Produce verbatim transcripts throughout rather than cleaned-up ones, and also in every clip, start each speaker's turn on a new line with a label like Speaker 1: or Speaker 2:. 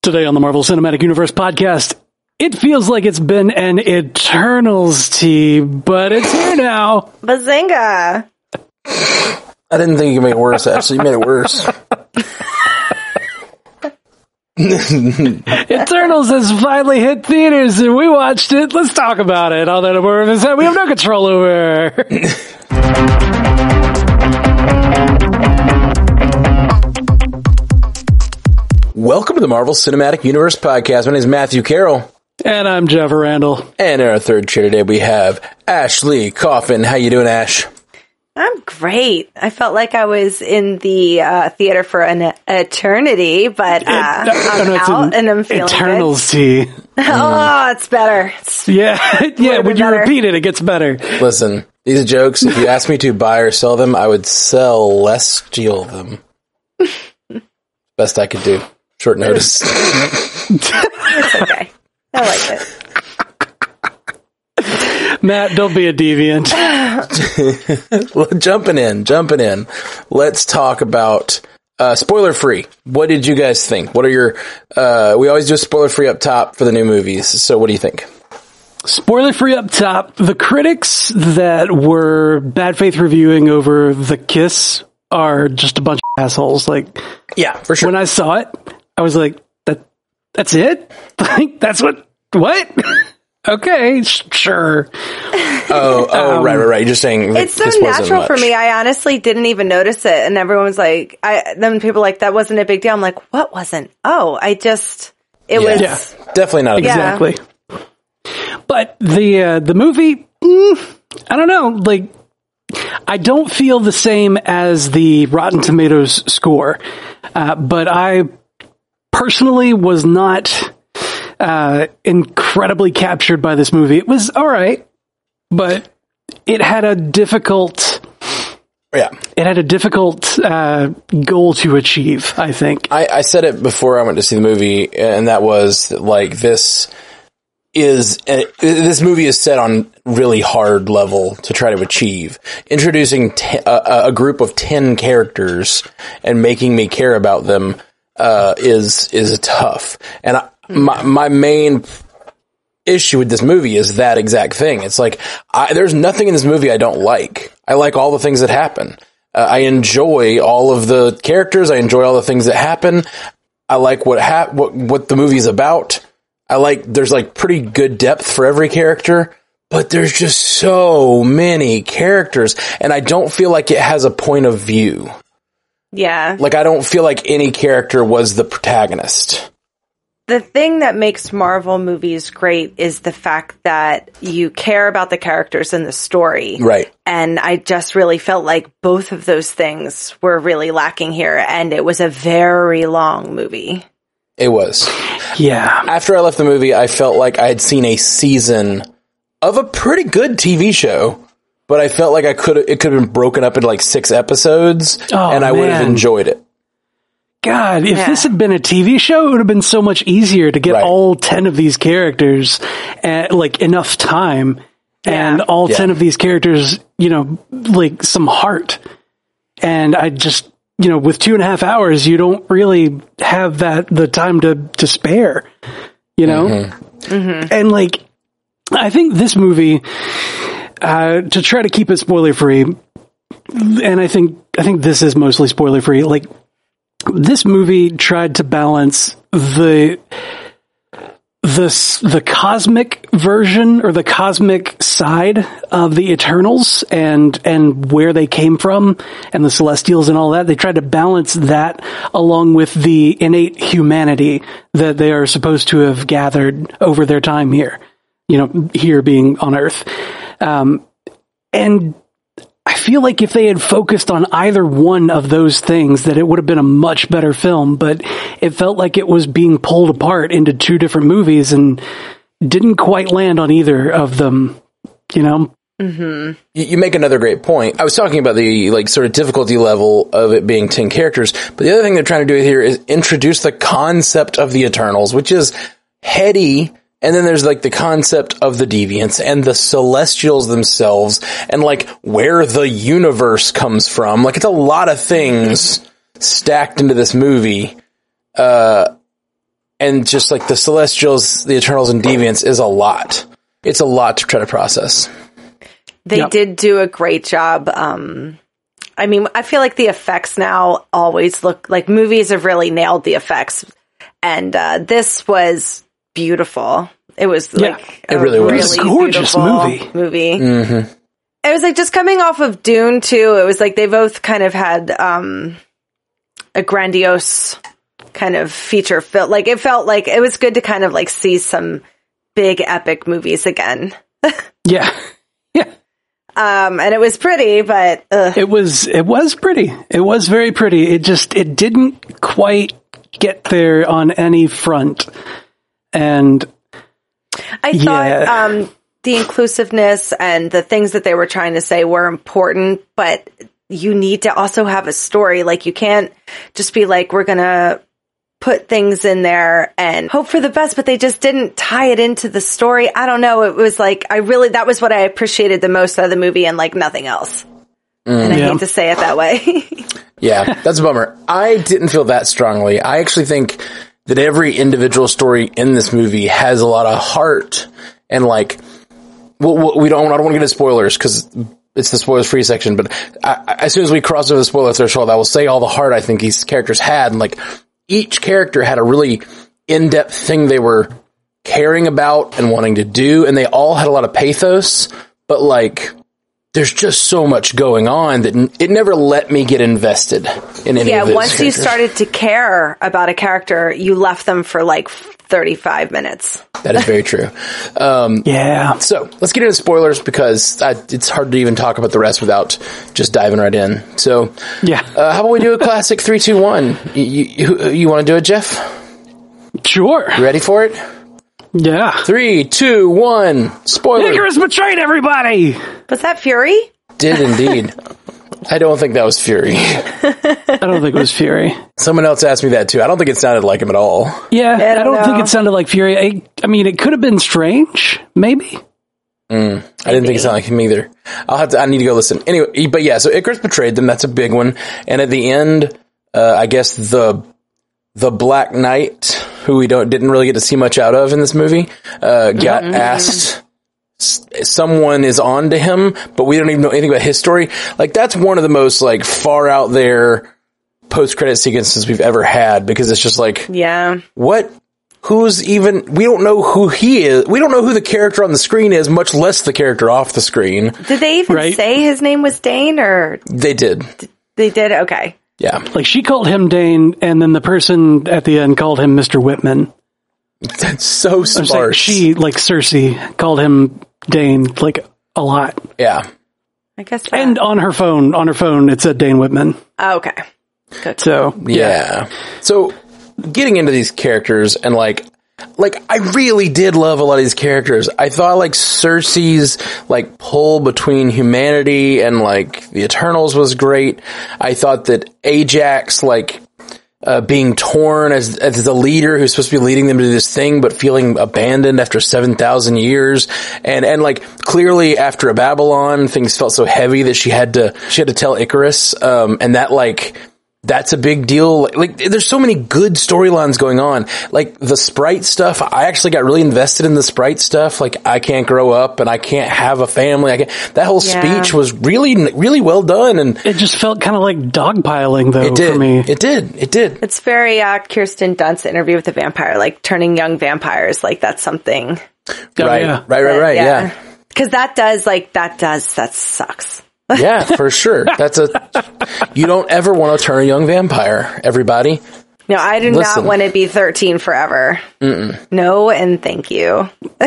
Speaker 1: Today on the Marvel Cinematic Universe podcast, it feels like it's been an Eternals tea, but it's here now.
Speaker 2: Bazinga!
Speaker 3: I didn't think you made it worse, actually. You made it worse.
Speaker 1: Eternals has finally hit theaters, and we watched it. Let's talk about it. All that that we have no control over.
Speaker 3: Welcome to the Marvel Cinematic Universe podcast. My name is Matthew Carroll.
Speaker 1: And I'm Jeff Randall.
Speaker 3: And in our third chair today, we have Ashley Coffin. How you doing, Ash?
Speaker 2: I'm great. I felt like I was in the uh, theater for an eternity, but uh, I'm
Speaker 1: no,
Speaker 2: out
Speaker 1: an
Speaker 2: and I'm feeling
Speaker 1: Eternals
Speaker 2: good.
Speaker 1: tea.
Speaker 2: Oh, it's better. It's
Speaker 1: yeah, yeah. When you
Speaker 2: better.
Speaker 1: repeat it, it gets better.
Speaker 3: Listen, these jokes, if you asked me to buy or sell them, I would sell less, steal them. Best I could do. Short notice.
Speaker 2: It's okay. I like it.
Speaker 1: Matt, don't be a deviant.
Speaker 3: jumping in, jumping in. Let's talk about uh, spoiler free. What did you guys think? What are your? Uh, we always do spoiler free up top for the new movies. So, what do you think?
Speaker 1: Spoiler free up top. The critics that were bad faith reviewing over The Kiss are just a bunch of assholes. Like,
Speaker 3: yeah, for sure.
Speaker 1: When I saw it, I was like, "That, that's it? Like, that's what? What?" Okay, sure.
Speaker 3: Oh, oh, um, right, right, right. You're just saying
Speaker 2: it's so natural for me. I honestly didn't even notice it, and everyone's like, "I." Then people are like, "That wasn't a big deal." I'm like, "What wasn't?" Oh, I just it
Speaker 3: yeah.
Speaker 2: was
Speaker 3: yeah. definitely not a big
Speaker 2: yeah.
Speaker 1: exactly. But the uh, the movie, mm, I don't know. Like, I don't feel the same as the Rotten Tomatoes score, uh, but I personally was not. Uh, incredibly captured by this movie. It was all right, but it had a difficult,
Speaker 3: yeah,
Speaker 1: it had a difficult uh, goal to achieve. I think
Speaker 3: I, I said it before I went to see the movie, and that was that, like this is uh, this movie is set on really hard level to try to achieve. Introducing t- a, a group of ten characters and making me care about them uh, is is tough, and I. My my main issue with this movie is that exact thing. It's like, I, there's nothing in this movie I don't like. I like all the things that happen. Uh, I enjoy all of the characters. I enjoy all the things that happen. I like what hap- what what the movie's about. I like, there's like pretty good depth for every character, but there's just so many characters, and I don't feel like it has a point of view.
Speaker 2: Yeah.
Speaker 3: Like, I don't feel like any character was the protagonist.
Speaker 2: The thing that makes Marvel movies great is the fact that you care about the characters and the story.
Speaker 3: Right.
Speaker 2: And I just really felt like both of those things were really lacking here. And it was a very long movie.
Speaker 3: It was.
Speaker 1: Yeah.
Speaker 3: After I left the movie, I felt like I had seen a season of a pretty good T V show, but I felt like I could it could have been broken up into like six episodes,
Speaker 1: oh,
Speaker 3: and I
Speaker 1: man.
Speaker 3: would have enjoyed it.
Speaker 1: God, if
Speaker 2: yeah.
Speaker 1: this had been a T V show, it would have been so much easier to get
Speaker 3: right.
Speaker 1: all ten of these characters at like enough time
Speaker 2: yeah.
Speaker 1: and all
Speaker 3: yeah.
Speaker 1: ten of these characters, you know, like some heart. And I just, you know, with two and a half hours, you don't really have that, the time to, to spare, you know?
Speaker 3: Mm-hmm.
Speaker 2: Mm-hmm.
Speaker 1: And like, I think this movie, uh, to try to keep it spoiler free, and I think, I think this is mostly spoiler free, like, this movie tried to balance the the the cosmic version or the cosmic side of the Eternals and and where they came from and the Celestials and all that. They tried to balance that along with the innate humanity that they are supposed to have gathered over their time here. You know, here being on Earth, um, and. I feel like if they had focused on either one of those things, that it would have been a much better film, but it felt like it was being pulled apart into two different movies and didn't quite land on either of them, you know?
Speaker 2: Mm-hmm.
Speaker 3: You make another great point. I was talking about the like sort of difficulty level of it being ten characters, but the other thing they're trying to do here is introduce the concept of the Eternals, which is heady. And then there's like the concept of the Deviants and the Celestials themselves and like where the universe comes from. Like, it's a lot of things stacked into this movie. Uh, and just like the Celestials, the Eternals, and Deviants is a lot. It's a lot to try to process.
Speaker 2: They yep. did do a great job. Um, I mean, I feel like the effects now always look like movies have really nailed the effects. And uh, this was beautiful. It was
Speaker 3: yeah,
Speaker 2: like
Speaker 3: it really was.
Speaker 1: It was a gorgeous movie.
Speaker 2: movie.
Speaker 3: Mm-hmm.
Speaker 2: It was like just coming off of Dune too. It was like they both kind of had um, a grandiose kind of feature film. Like it felt like it was good to kind of like see some big epic movies again.
Speaker 1: yeah. Yeah.
Speaker 2: Um, and it was pretty, but ugh.
Speaker 1: it was, it was pretty. It was very pretty. It just, it didn't quite get there on any front. And
Speaker 2: I
Speaker 1: yeah.
Speaker 2: thought, um, the inclusiveness and the things that they were trying to say were important, but you need to also have a story. Like you can't just be like, we're going to put things in there and hope for the best, but they just didn't tie it into the story. I don't know. It was like, I really, that was what I appreciated the most out of the movie and like nothing else. Mm, and I yeah. hate to say it that way.
Speaker 3: Yeah, that's a bummer. I didn't feel that strongly. I actually think that every individual story in this movie has a lot of heart and like, well, we don't, I don't want to get into spoilers because it's the spoilers free section, but I, as soon as we cross over the spoiler threshold, I will say all the heart I think these characters had. And like, each character had a really in-depth thing they were caring about and wanting to do, and they all had a lot of pathos, but like, there's just so much going on that n- it never let me get invested in any
Speaker 2: yeah,
Speaker 3: of those
Speaker 2: once
Speaker 3: characters.
Speaker 2: You started to care about a character, you left them for like thirty-five minutes.
Speaker 3: That is very true. Um,
Speaker 1: yeah.
Speaker 3: So let's get into spoilers because I, it's hard to even talk about the rest without just diving right in. So
Speaker 1: yeah,
Speaker 3: uh, how about we do a classic three, two, one? You, you, you want to do it, Jeff?
Speaker 1: Sure.
Speaker 3: You ready for it?
Speaker 1: Yeah.
Speaker 3: Three, two, one. Spoiler.
Speaker 1: Icarus betrayed everybody.
Speaker 2: Was that Fury?
Speaker 3: Did indeed. I don't think that was Fury.
Speaker 1: I don't think it was Fury.
Speaker 3: Someone else asked me that too. I don't think it sounded like him at all.
Speaker 1: Yeah,
Speaker 2: I don't,
Speaker 1: I don't
Speaker 2: know.
Speaker 1: think it sounded like Fury. I, I mean, it could have been Strange, maybe.
Speaker 3: Mm, I didn't think it sounded like him either. I'll have to. I need to go listen. Anyway, but yeah. So Icarus betrayed them. That's a big one. And at the end, uh, I guess the the Black Knight, who we don't didn't really get to see much out of in this movie, uh, got mm-hmm. asked. Someone is on to him, but we don't even know anything about his story. Like, that's one of the most, like, far out there post-credit sequences we've ever had, because it's just like,
Speaker 2: yeah,
Speaker 3: what? Who's even, we don't know who he is. We don't know who the character on the screen is, much less the character off the screen.
Speaker 2: Did they even right? say his name was Dane, or?
Speaker 3: They did.
Speaker 2: They did? Okay.
Speaker 3: Yeah.
Speaker 1: Like, she called him Dane, and then the person at the end called him Mister Whitman.
Speaker 3: That's so sparse.
Speaker 1: Like, she, like Cersei, called him Dane, like, a lot.
Speaker 3: Yeah.
Speaker 2: I guess that.
Speaker 1: And on her phone, on her phone, it said Dane Whitman.
Speaker 2: Oh, okay. Good.
Speaker 1: So,
Speaker 3: yeah. yeah. So, getting into these characters, and like, like, I really did love a lot of these characters. I thought, like, Cersei's, like, pull between humanity and, like, the Eternals was great. I thought that Ajax, like, Uh, being torn as as the leader who's supposed to be leading them to this thing, but feeling abandoned after seven thousand years, and and like clearly after a Babylon, things felt so heavy that she had to she had to tell Icarus, um, and that like that's a big deal. Like, like there's so many good storylines going on. Like the Sprite stuff, I actually got really invested in the Sprite stuff. Like I can't grow up and I can't have a family. I can't, that whole yeah. speech was really, really well done. And
Speaker 1: it just felt kind of like dogpiling though
Speaker 3: it did.
Speaker 1: for me.
Speaker 3: It did. It did.
Speaker 2: It's very, uh, Kirsten Dunst interview with the vampire, like turning young vampires. Like that's something.
Speaker 1: Oh,
Speaker 3: right,
Speaker 1: yeah.
Speaker 3: right, right, right. Yeah. yeah.
Speaker 2: Cause that does like, that does, that sucks.
Speaker 3: Yeah, for sure. That's a, you don't ever want to turn a young vampire, everybody.
Speaker 2: No, I do Listen. not want to be thirteen forever. Mm-mm. No, and thank you.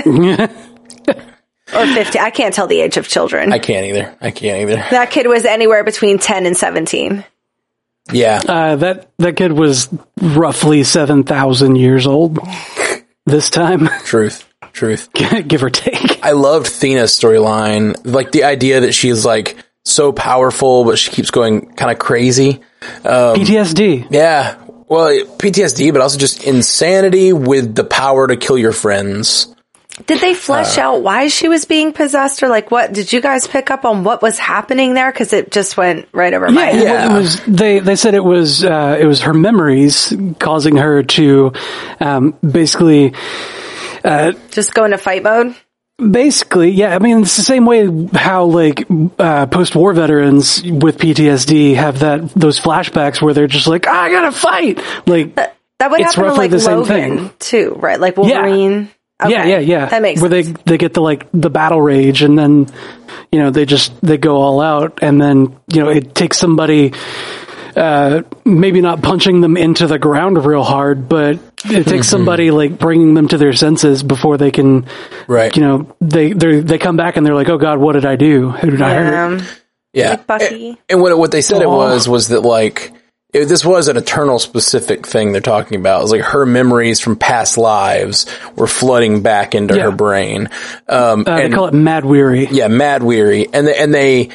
Speaker 2: Or fifteen. I can't tell the age of children.
Speaker 3: I can't either. I can't either.
Speaker 2: That kid was anywhere between ten and seventeen.
Speaker 3: Yeah.
Speaker 1: Uh, that, that kid was roughly seven thousand years old this time.
Speaker 3: Truth. Truth.
Speaker 1: Give or take.
Speaker 3: I loved Thena's storyline. Like the idea that she's like so powerful, but she keeps going kind of crazy. Um,
Speaker 1: P T S D.
Speaker 3: Yeah. Well, P T S D, but also just insanity with the power to kill your friends.
Speaker 2: Did they flesh uh, out why she was being possessed, or like what? Did you guys pick up on what was happening there? Because it just went right over my
Speaker 1: yeah,
Speaker 2: head.
Speaker 1: Yeah, it was. They they said it was uh, it was her memories causing her to um, basically uh,
Speaker 2: just go into fight mode.
Speaker 1: Basically, yeah. I mean, it's the same way how like uh, post-war veterans with P T S D have that those flashbacks where they're just like, I gotta fight. Like
Speaker 2: that, that would
Speaker 1: it's
Speaker 2: happen to
Speaker 1: roughly
Speaker 2: like
Speaker 1: the same
Speaker 2: Logan
Speaker 1: thing.
Speaker 2: too, right? Like Wolverine.
Speaker 1: Yeah.
Speaker 2: Okay.
Speaker 1: Yeah, yeah, yeah.
Speaker 2: That makes
Speaker 1: where
Speaker 2: sense.
Speaker 1: they they get the like the battle rage, and then you know they just they go all out, and then you know it takes somebody uh, maybe not punching them into the ground real hard, but it takes somebody like bringing them to their senses before they can,
Speaker 3: right?
Speaker 1: You know, they they they come back and they're like, oh God, what did I do? Who did
Speaker 2: yeah.
Speaker 1: I hurt?
Speaker 3: Yeah,
Speaker 2: like Bucky.
Speaker 3: And, and what what they said
Speaker 1: Aww.
Speaker 3: it was was that like. It, this was an Eternal specific thing they're talking about. It was like her memories from past lives were flooding back into
Speaker 1: yeah.
Speaker 3: her brain. Um,
Speaker 1: uh,
Speaker 3: and,
Speaker 1: they call it Mad Weary.
Speaker 3: Yeah, Mad Weary. And they, and they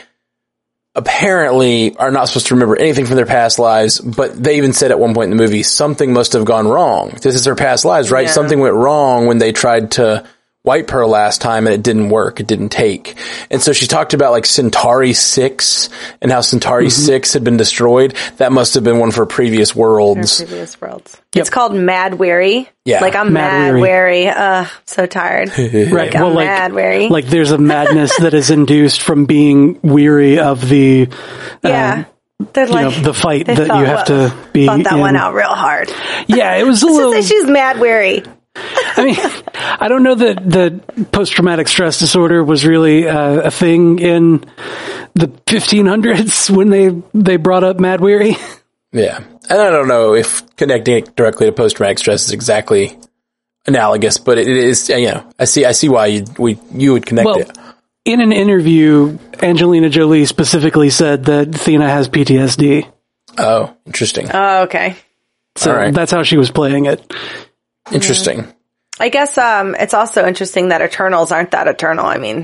Speaker 3: apparently are not supposed to remember anything from their past lives, but they even said at one point in the movie, something must have gone wrong. This is her past lives, right?
Speaker 2: Yeah.
Speaker 3: Something went wrong when they tried to wipe her last time and it didn't work. It didn't take. And so she talked about like Centauri six and how Centauri mm-hmm. six had been destroyed. That must have been one of her previous worlds.
Speaker 2: Her previous worlds.
Speaker 1: Yep.
Speaker 2: It's called Mad Weary.
Speaker 3: Yeah.
Speaker 2: Like I'm
Speaker 1: Mad
Speaker 2: mad,
Speaker 1: weary.
Speaker 2: weary. Uh, so tired.
Speaker 1: Right.
Speaker 2: Like,
Speaker 1: well,
Speaker 2: I'm
Speaker 1: like,
Speaker 2: mad weary.
Speaker 1: Like there's a madness that is induced from being weary of the,
Speaker 2: yeah.
Speaker 1: um,
Speaker 2: They're
Speaker 1: you
Speaker 2: like,
Speaker 1: know, the fight
Speaker 2: they
Speaker 1: that
Speaker 2: thought,
Speaker 1: you have
Speaker 2: well,
Speaker 1: to be
Speaker 2: thought that
Speaker 1: in.
Speaker 2: one out real hard.
Speaker 1: Yeah, it was a
Speaker 2: Let's
Speaker 1: little.
Speaker 2: just say she's mad weary.
Speaker 1: I mean, I don't know that the post-traumatic stress disorder was really uh, a thing in the fifteen hundreds when they, they brought up Mad Weary.
Speaker 3: Yeah. And I don't know if connecting it directly to post-traumatic stress is exactly analogous, but it is, you know, I see, I see why you, we, you would connect
Speaker 1: well,
Speaker 3: it.
Speaker 1: In an interview, Angelina Jolie specifically said that Athena has P T S D.
Speaker 3: Oh, interesting.
Speaker 2: Oh, okay.
Speaker 1: So
Speaker 3: right.
Speaker 1: that's how she was playing it.
Speaker 3: Interesting.
Speaker 2: I guess um, it's also interesting that Eternals aren't that eternal. I mean,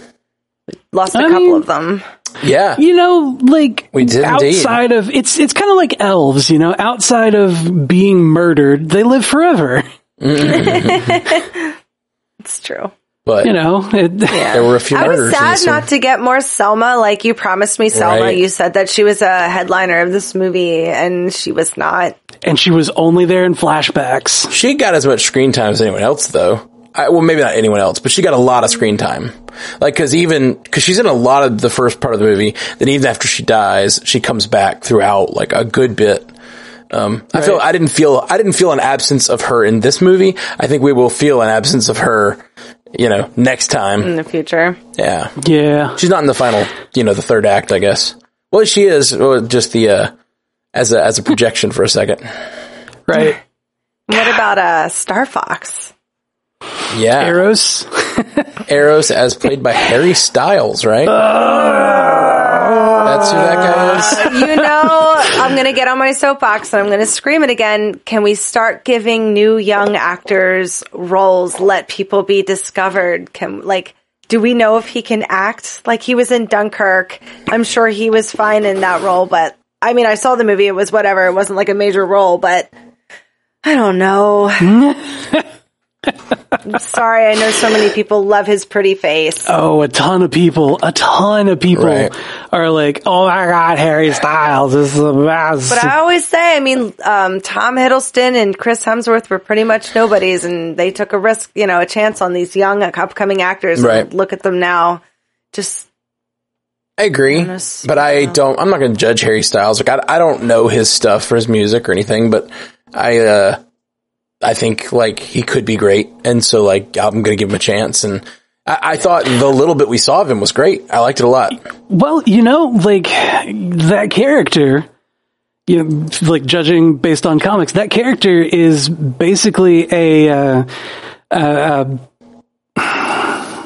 Speaker 2: we lost a
Speaker 1: I
Speaker 2: couple
Speaker 1: mean,
Speaker 2: of them.
Speaker 3: Yeah.
Speaker 1: You know, like
Speaker 3: We did
Speaker 1: outside
Speaker 3: indeed.
Speaker 1: of it's it's kind of like elves, you know, outside of being murdered, they live forever.
Speaker 2: It's true.
Speaker 3: But
Speaker 1: You know, it,
Speaker 2: Yeah.
Speaker 3: there were a few
Speaker 2: I was
Speaker 3: murders. in
Speaker 2: sad
Speaker 3: this
Speaker 2: not
Speaker 3: one.
Speaker 2: to get more Selma. Like you promised me Selma.
Speaker 3: Right.
Speaker 2: You said that she was a headliner of this movie, and she was not.
Speaker 1: and she was only there in flashbacks.
Speaker 3: She got as much screen time as anyone else, though. I, well, maybe not anyone else, but she got a lot of screen time. Like, cause even, cause she's in a lot of the first part of the movie, then even after she dies, she comes back throughout, like, a good bit. Um, I
Speaker 1: Right.
Speaker 3: feel, I didn't feel, I didn't feel an absence of her in this movie. I think we will feel an absence of her, you know, next time.
Speaker 2: In the future.
Speaker 3: Yeah.
Speaker 1: Yeah.
Speaker 3: She's not in the final, you know, the third act, I guess. Well, she is, well, just the, uh, as a, as a projection for a second.
Speaker 1: Right.
Speaker 2: What about uh, Star Fox?
Speaker 3: Yeah.
Speaker 1: Eros.
Speaker 3: Eros as played by Harry Styles, right? That's who that guy is?
Speaker 2: You know, I'm going to get on my soapbox and I'm going to scream it again. Can we start giving new young actors roles? Let people be discovered. Can, like, do we know if he can act? Like, he was in Dunkirk. I'm sure he was fine in that role, but I mean, I saw the movie. It was whatever. It wasn't like a major role, but I don't know. I'm sorry. I know so many people love his pretty face.
Speaker 1: Oh, a ton of people, a ton of people
Speaker 3: Right.
Speaker 1: are like, oh my God, Harry Styles is the best.
Speaker 2: But I always say, I mean, um, Tom Hiddleston and Chris Hemsworth were pretty much nobodies, and they took a risk, you know, a chance on these young upcoming actors.
Speaker 3: Right.
Speaker 2: And look at them now. Just,
Speaker 3: I agree,
Speaker 2: Honest,
Speaker 3: but I
Speaker 2: yeah.
Speaker 3: don't, I'm not going to judge Harry Styles. Like, I, I don't know his stuff or his music or anything, but I, uh, I think, like, he could be great. And so, like, I'm going to give him a chance. And I, I thought the little bit we saw of him was great. I liked it a lot.
Speaker 1: Well, you know, like that character, you know, like judging based on comics, that character is basically a, uh, uh, uh,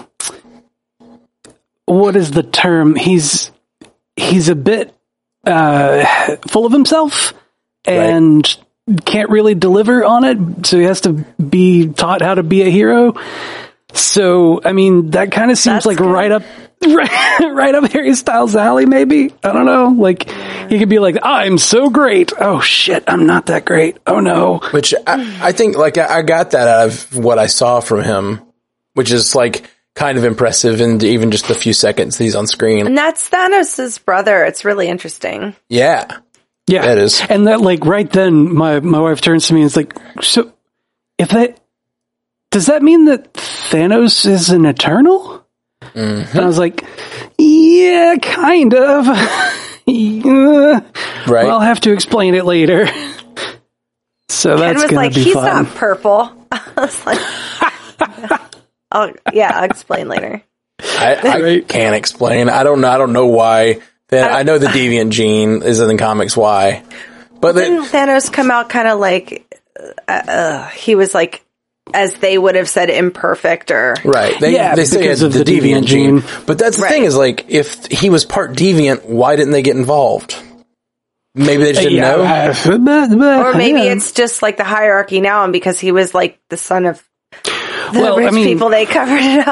Speaker 1: what is the term? He's, he's a bit, uh, full of himself and
Speaker 3: Right.
Speaker 1: can't really deliver on it. So he has to be taught how to be a hero. So, I mean, that kind of seems
Speaker 2: That's
Speaker 1: like
Speaker 2: good.
Speaker 1: right up, right, right up Harry Styles' alley, maybe. I don't know. Like, he could be like, I'm so great. Oh shit, I'm not that great. Oh no.
Speaker 3: Which I, I think, like, I, I got that out of what I saw from him. which is like kind of impressive in even just the few seconds that he's on screen.
Speaker 2: And that's Thanos' brother. It's really interesting.
Speaker 3: Yeah.
Speaker 1: Yeah,
Speaker 3: it is.
Speaker 1: And that, like, right then, my, my wife turns to me and is like, so, if that, does that mean that Thanos is an Eternal?
Speaker 3: Mm-hmm.
Speaker 1: And I was like, yeah, kind of. Yeah.
Speaker 3: Right.
Speaker 1: Well, I'll have to explain it later. So
Speaker 2: Ken
Speaker 1: that's
Speaker 2: was
Speaker 1: going
Speaker 2: like,
Speaker 1: to be
Speaker 2: he's
Speaker 1: fun.
Speaker 2: not purple. I was like, oh, yeah, I'll explain later.
Speaker 3: I, I
Speaker 1: Right.
Speaker 3: can't explain. I don't know. I don't know why. Then I, I know the deviant gene is in the comics. Why? But
Speaker 2: Didn't
Speaker 3: they,
Speaker 2: Thanos come out kind of like, uh, uh, he was like, as they would have said, imperfect or...
Speaker 3: right. They,
Speaker 1: Yeah,
Speaker 3: they say
Speaker 1: because
Speaker 3: it's
Speaker 1: of
Speaker 3: the,
Speaker 1: the
Speaker 3: deviant,
Speaker 1: deviant
Speaker 3: gene.
Speaker 1: gene.
Speaker 3: But that's the
Speaker 2: Right.
Speaker 3: thing is like, if he was part deviant, why didn't they get involved? Maybe they just didn't know.
Speaker 1: know.
Speaker 2: Or maybe it's just like the hierarchy now, and because he was like the son of the
Speaker 1: Well,
Speaker 2: rich
Speaker 1: I mean-
Speaker 2: people, they covered it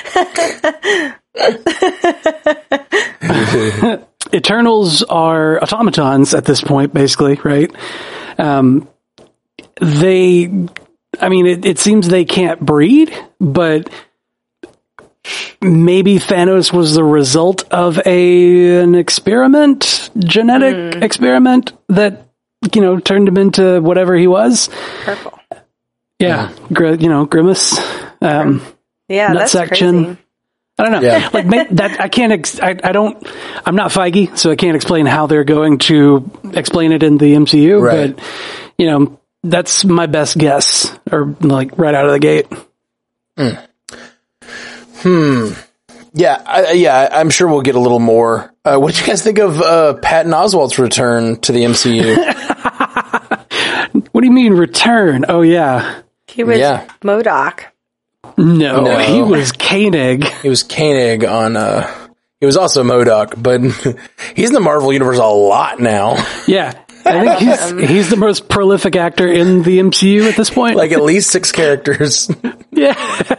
Speaker 2: up.
Speaker 1: Eternals are automatons at this point, basically, right? Um, they, I mean, it, it seems they can't breed, but maybe Thanos was the result of a an experiment, genetic
Speaker 2: Mm.
Speaker 1: experiment that, you know, turned him into whatever he was.
Speaker 2: Purple.
Speaker 1: Yeah, gr- you know, Grimace. Um,
Speaker 2: Yeah,
Speaker 1: Nut
Speaker 2: that's
Speaker 1: section.
Speaker 2: crazy.
Speaker 1: I don't know.
Speaker 3: Yeah.
Speaker 1: Like ma- that, I can't. Ex- I, I don't. I'm not Feige, so I can't explain how they're going to explain it in the M C U.
Speaker 3: Right.
Speaker 1: But you know, that's my best guess, or like right out of the gate.
Speaker 3: Hmm. Yeah, I, yeah, I'm sure we'll get a little more. Uh, what did you guys think of uh, Patton Oswalt's return to the M C U?
Speaker 1: What do you mean return? Oh yeah,
Speaker 2: He was
Speaker 3: Yeah.
Speaker 2: MODOK.
Speaker 1: no,
Speaker 3: No.
Speaker 1: he was Koenig.
Speaker 3: He was Koenig on. Uh, he was also MODOK, but he's in the Marvel universe a lot now.
Speaker 1: Yeah, I think he's he's the most prolific actor in the M C U at this point.
Speaker 3: Like at least six characters.
Speaker 1: yeah,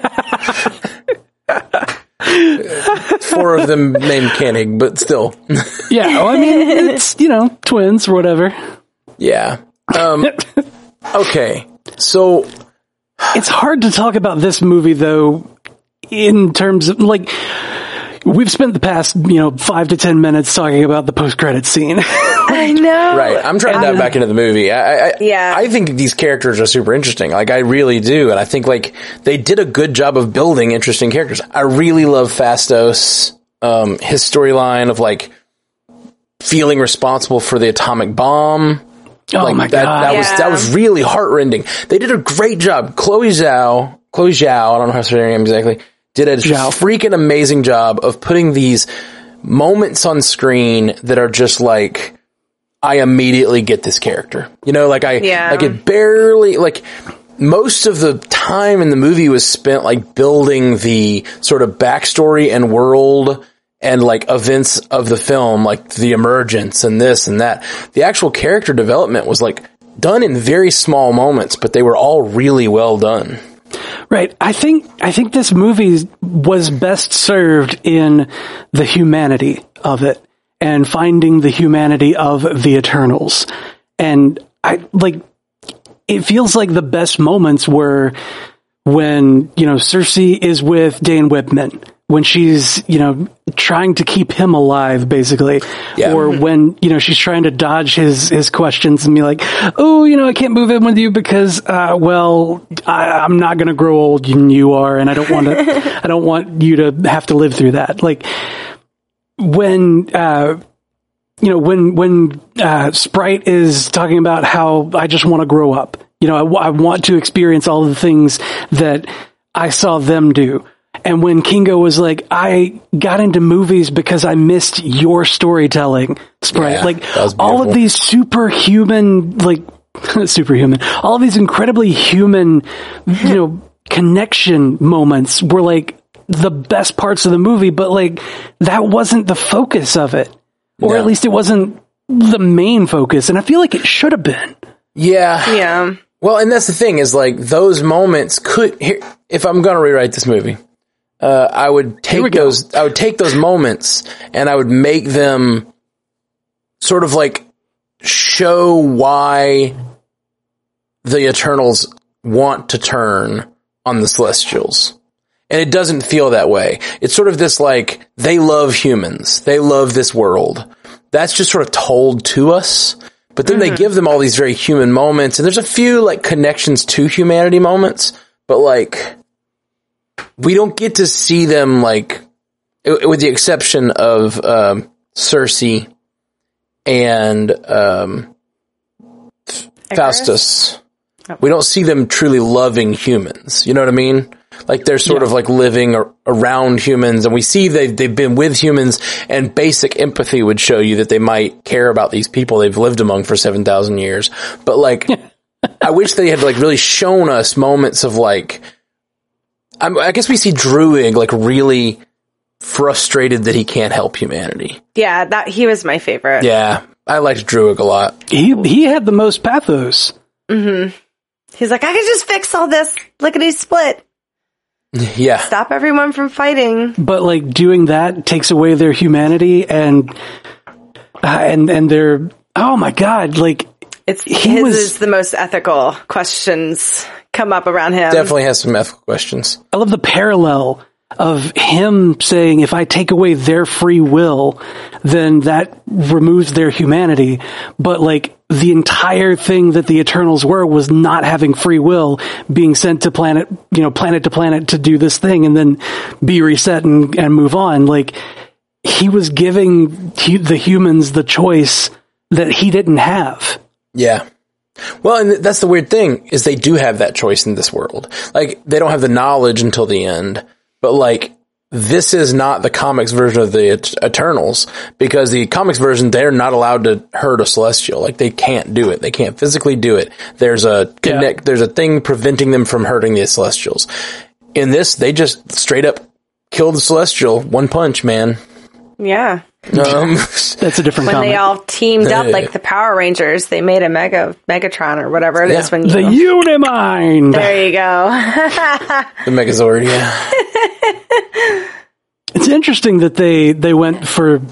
Speaker 3: Four of them named Koenig, but still.
Speaker 1: yeah. Well, I mean, it's you know twins or whatever.
Speaker 3: Yeah. Um, okay. So
Speaker 1: It's hard to talk about this movie though, in terms of like we've spent the past you know five to ten minutes talking about the post credit scene.
Speaker 2: I know.
Speaker 3: right, I'm trying to dive back into the movie. I, I,
Speaker 2: Yeah.
Speaker 3: I think these characters are super interesting. Like I really do, and I think like they did a good job of building interesting characters. I really love Phastos. Um, his storyline of like feeling responsible for the atomic bomb.
Speaker 1: Oh
Speaker 3: like
Speaker 1: my
Speaker 3: that,
Speaker 1: god!
Speaker 3: that was
Speaker 2: Yeah.
Speaker 3: that was really heartrending. They did a great job. Chloe Zhao, Chloe Zhao, I don't know how to say her name exactly, did a
Speaker 1: Zhao.
Speaker 3: freaking amazing job of putting these moments on screen that are just like, I immediately get this character. You know, like I,
Speaker 2: Yeah.
Speaker 3: like it barely, like most of the time in the movie was spent like building the sort of backstory and world and like events of the film, like the emergence and this and that. The actual character development was like done in very small moments, but they were all really well done.
Speaker 1: Right. I think I think this movie was best served in the humanity of it and finding the humanity of the Eternals. And I like it feels like the best moments were when, you know, Cersei is with Dan Whitman, when she's, you know, trying to keep him alive, basically.
Speaker 3: Yeah.
Speaker 1: Or when, you know, she's trying to dodge his, his questions and be like, oh, you know, I can't move in with you because, uh, well, I, I'm not going to grow old and you are, and I don't want to, I don't want you to have to live through that. Like, when, uh, you know, when, when, uh, Sprite is talking about how I just want to grow up, you know, I, w- I want to experience all the things that I saw them do. And when Kingo was like, I got into movies because I missed your storytelling, Sprite.
Speaker 3: Yeah,
Speaker 1: like,
Speaker 3: that was
Speaker 1: all of
Speaker 3: beautiful.
Speaker 1: these superhuman, like, superhuman, all of these incredibly human, you know, connection moments were like the best parts of the movie, but like, that wasn't the focus of it. Or
Speaker 3: No.
Speaker 1: at least it wasn't the main focus. And I feel like it should have been.
Speaker 3: Yeah.
Speaker 2: Yeah.
Speaker 3: Well, and that's the thing is like those moments could, here, if I'm going to rewrite this movie, uh, I would
Speaker 1: we
Speaker 3: take
Speaker 1: go.
Speaker 3: those, I would take those moments and I would make them sort of like show why the Eternals want to turn on the Celestials. And it doesn't feel that way. It's sort of this like, they love humans. They love this world. That's just sort of told to us. But then mm-hmm. they give them all these very human moments. And there's a few like connections to humanity moments. But like, we don't get to see them like, with the exception of um, Cersei and um, Faustus. Oh. We don't see them truly loving humans. You know what I mean? Like they're sort yeah. of like living ar- around humans, and we see they've, they've been with humans, and basic empathy would show you that they might care about these people they've lived among for seven thousand years. But like, I wish they had like really shown us moments of like, I'm, I guess we see Druig like really frustrated that he can't help humanity.
Speaker 2: Yeah, that he was my favorite.
Speaker 3: Yeah, I liked Druig a lot.
Speaker 1: He he had the most pathos.
Speaker 2: Mm-hmm. He's like, I can just fix all this. Lickety split.
Speaker 3: Yeah.
Speaker 2: Stop everyone from fighting.
Speaker 1: But like doing that takes away their humanity and uh, and and their oh my god, like
Speaker 2: it's his was, is the most ethical questions come up around him.
Speaker 3: Definitely has some ethical questions.
Speaker 1: I love the parallel of him saying, if I take away their free will, then that removes their humanity. But like the entire thing that the Eternals were was not having free will, being sent to planet, you know, planet to planet to do this thing and then be reset and, and move on. Like he was giving he, the humans the choice that he didn't have.
Speaker 3: Yeah. Well, and that's the weird thing is they do have that choice in this world. Like they don't have the knowledge until the end. But like, this is not the comics version of the Et- Eternals, because the comics version, they're not allowed to hurt a Celestial. Like, they can't do it. They can't physically do it. There's a connect, yeah. there's a thing preventing them from hurting the Celestials. In this, they just straight up killed the Celestial. One punch, man.
Speaker 2: Yeah.
Speaker 3: Um,
Speaker 1: That's a different
Speaker 2: when
Speaker 1: comic.
Speaker 2: They all teamed up like the Power Rangers, they made a Mega Megatron or whatever it
Speaker 3: yeah.
Speaker 2: is when you
Speaker 1: the Unimind.
Speaker 2: There you go.
Speaker 3: The Megazord, yeah.
Speaker 1: It's interesting that they they went for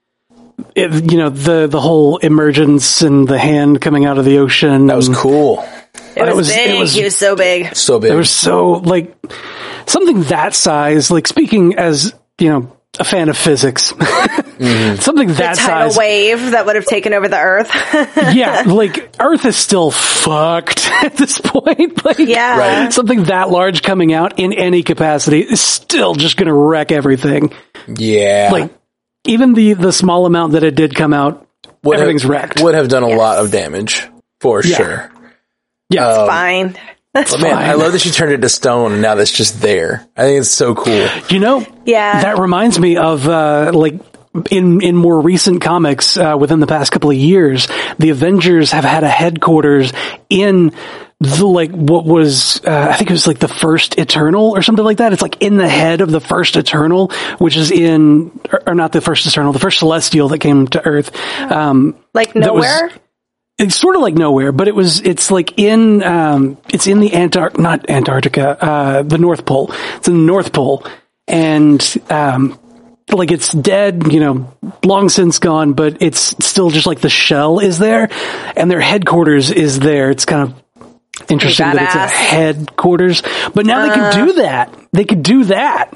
Speaker 1: it, you know, the the whole emergence and the hand coming out of the ocean.
Speaker 3: That was cool.
Speaker 2: It was, was big. It was, he was so big.
Speaker 3: So big.
Speaker 1: It was so like something that size. Like speaking as, you know, a fan of physics, mm-hmm. something that
Speaker 2: the tidal
Speaker 1: size.
Speaker 2: wave that would have taken over the Earth.
Speaker 1: Yeah, like Earth is still fucked at this point. Like,
Speaker 2: yeah,
Speaker 3: right.
Speaker 1: Something that large coming out in any capacity is still just going to wreck everything.
Speaker 3: Yeah,
Speaker 1: like even the the small amount that it did come out,
Speaker 3: would
Speaker 1: everything's
Speaker 3: have,
Speaker 1: wrecked.
Speaker 3: Would have done a
Speaker 2: yes.
Speaker 3: lot of damage for
Speaker 1: yeah.
Speaker 3: sure.
Speaker 1: Yeah,
Speaker 2: it's
Speaker 3: um,
Speaker 2: fine. That's
Speaker 3: but man,
Speaker 2: fine.
Speaker 3: I love that she turned it to stone and now that's just there. I think it's so cool.
Speaker 1: You know,
Speaker 2: yeah,
Speaker 1: that reminds me of uh, like in in more recent comics uh, within the past couple of years, the Avengers have had a headquarters in the like what was uh, I think it was like the first Eternal or something like that. It's like in the head of the first Eternal, which is in or, or not the first Eternal, the first Celestial that came to Earth. Um,
Speaker 2: like nowhere.
Speaker 1: It's sort of like nowhere, but it was, it's like in, um, it's in the Antarctica, not Antarctica, uh, the North Pole. It's in the North Pole. And, um, like it's dead, you know, long since gone, but it's still just like the shell is there and their headquarters is there. It's kind of interesting that it's a headquarters, but now uh, they could do that. They could do that.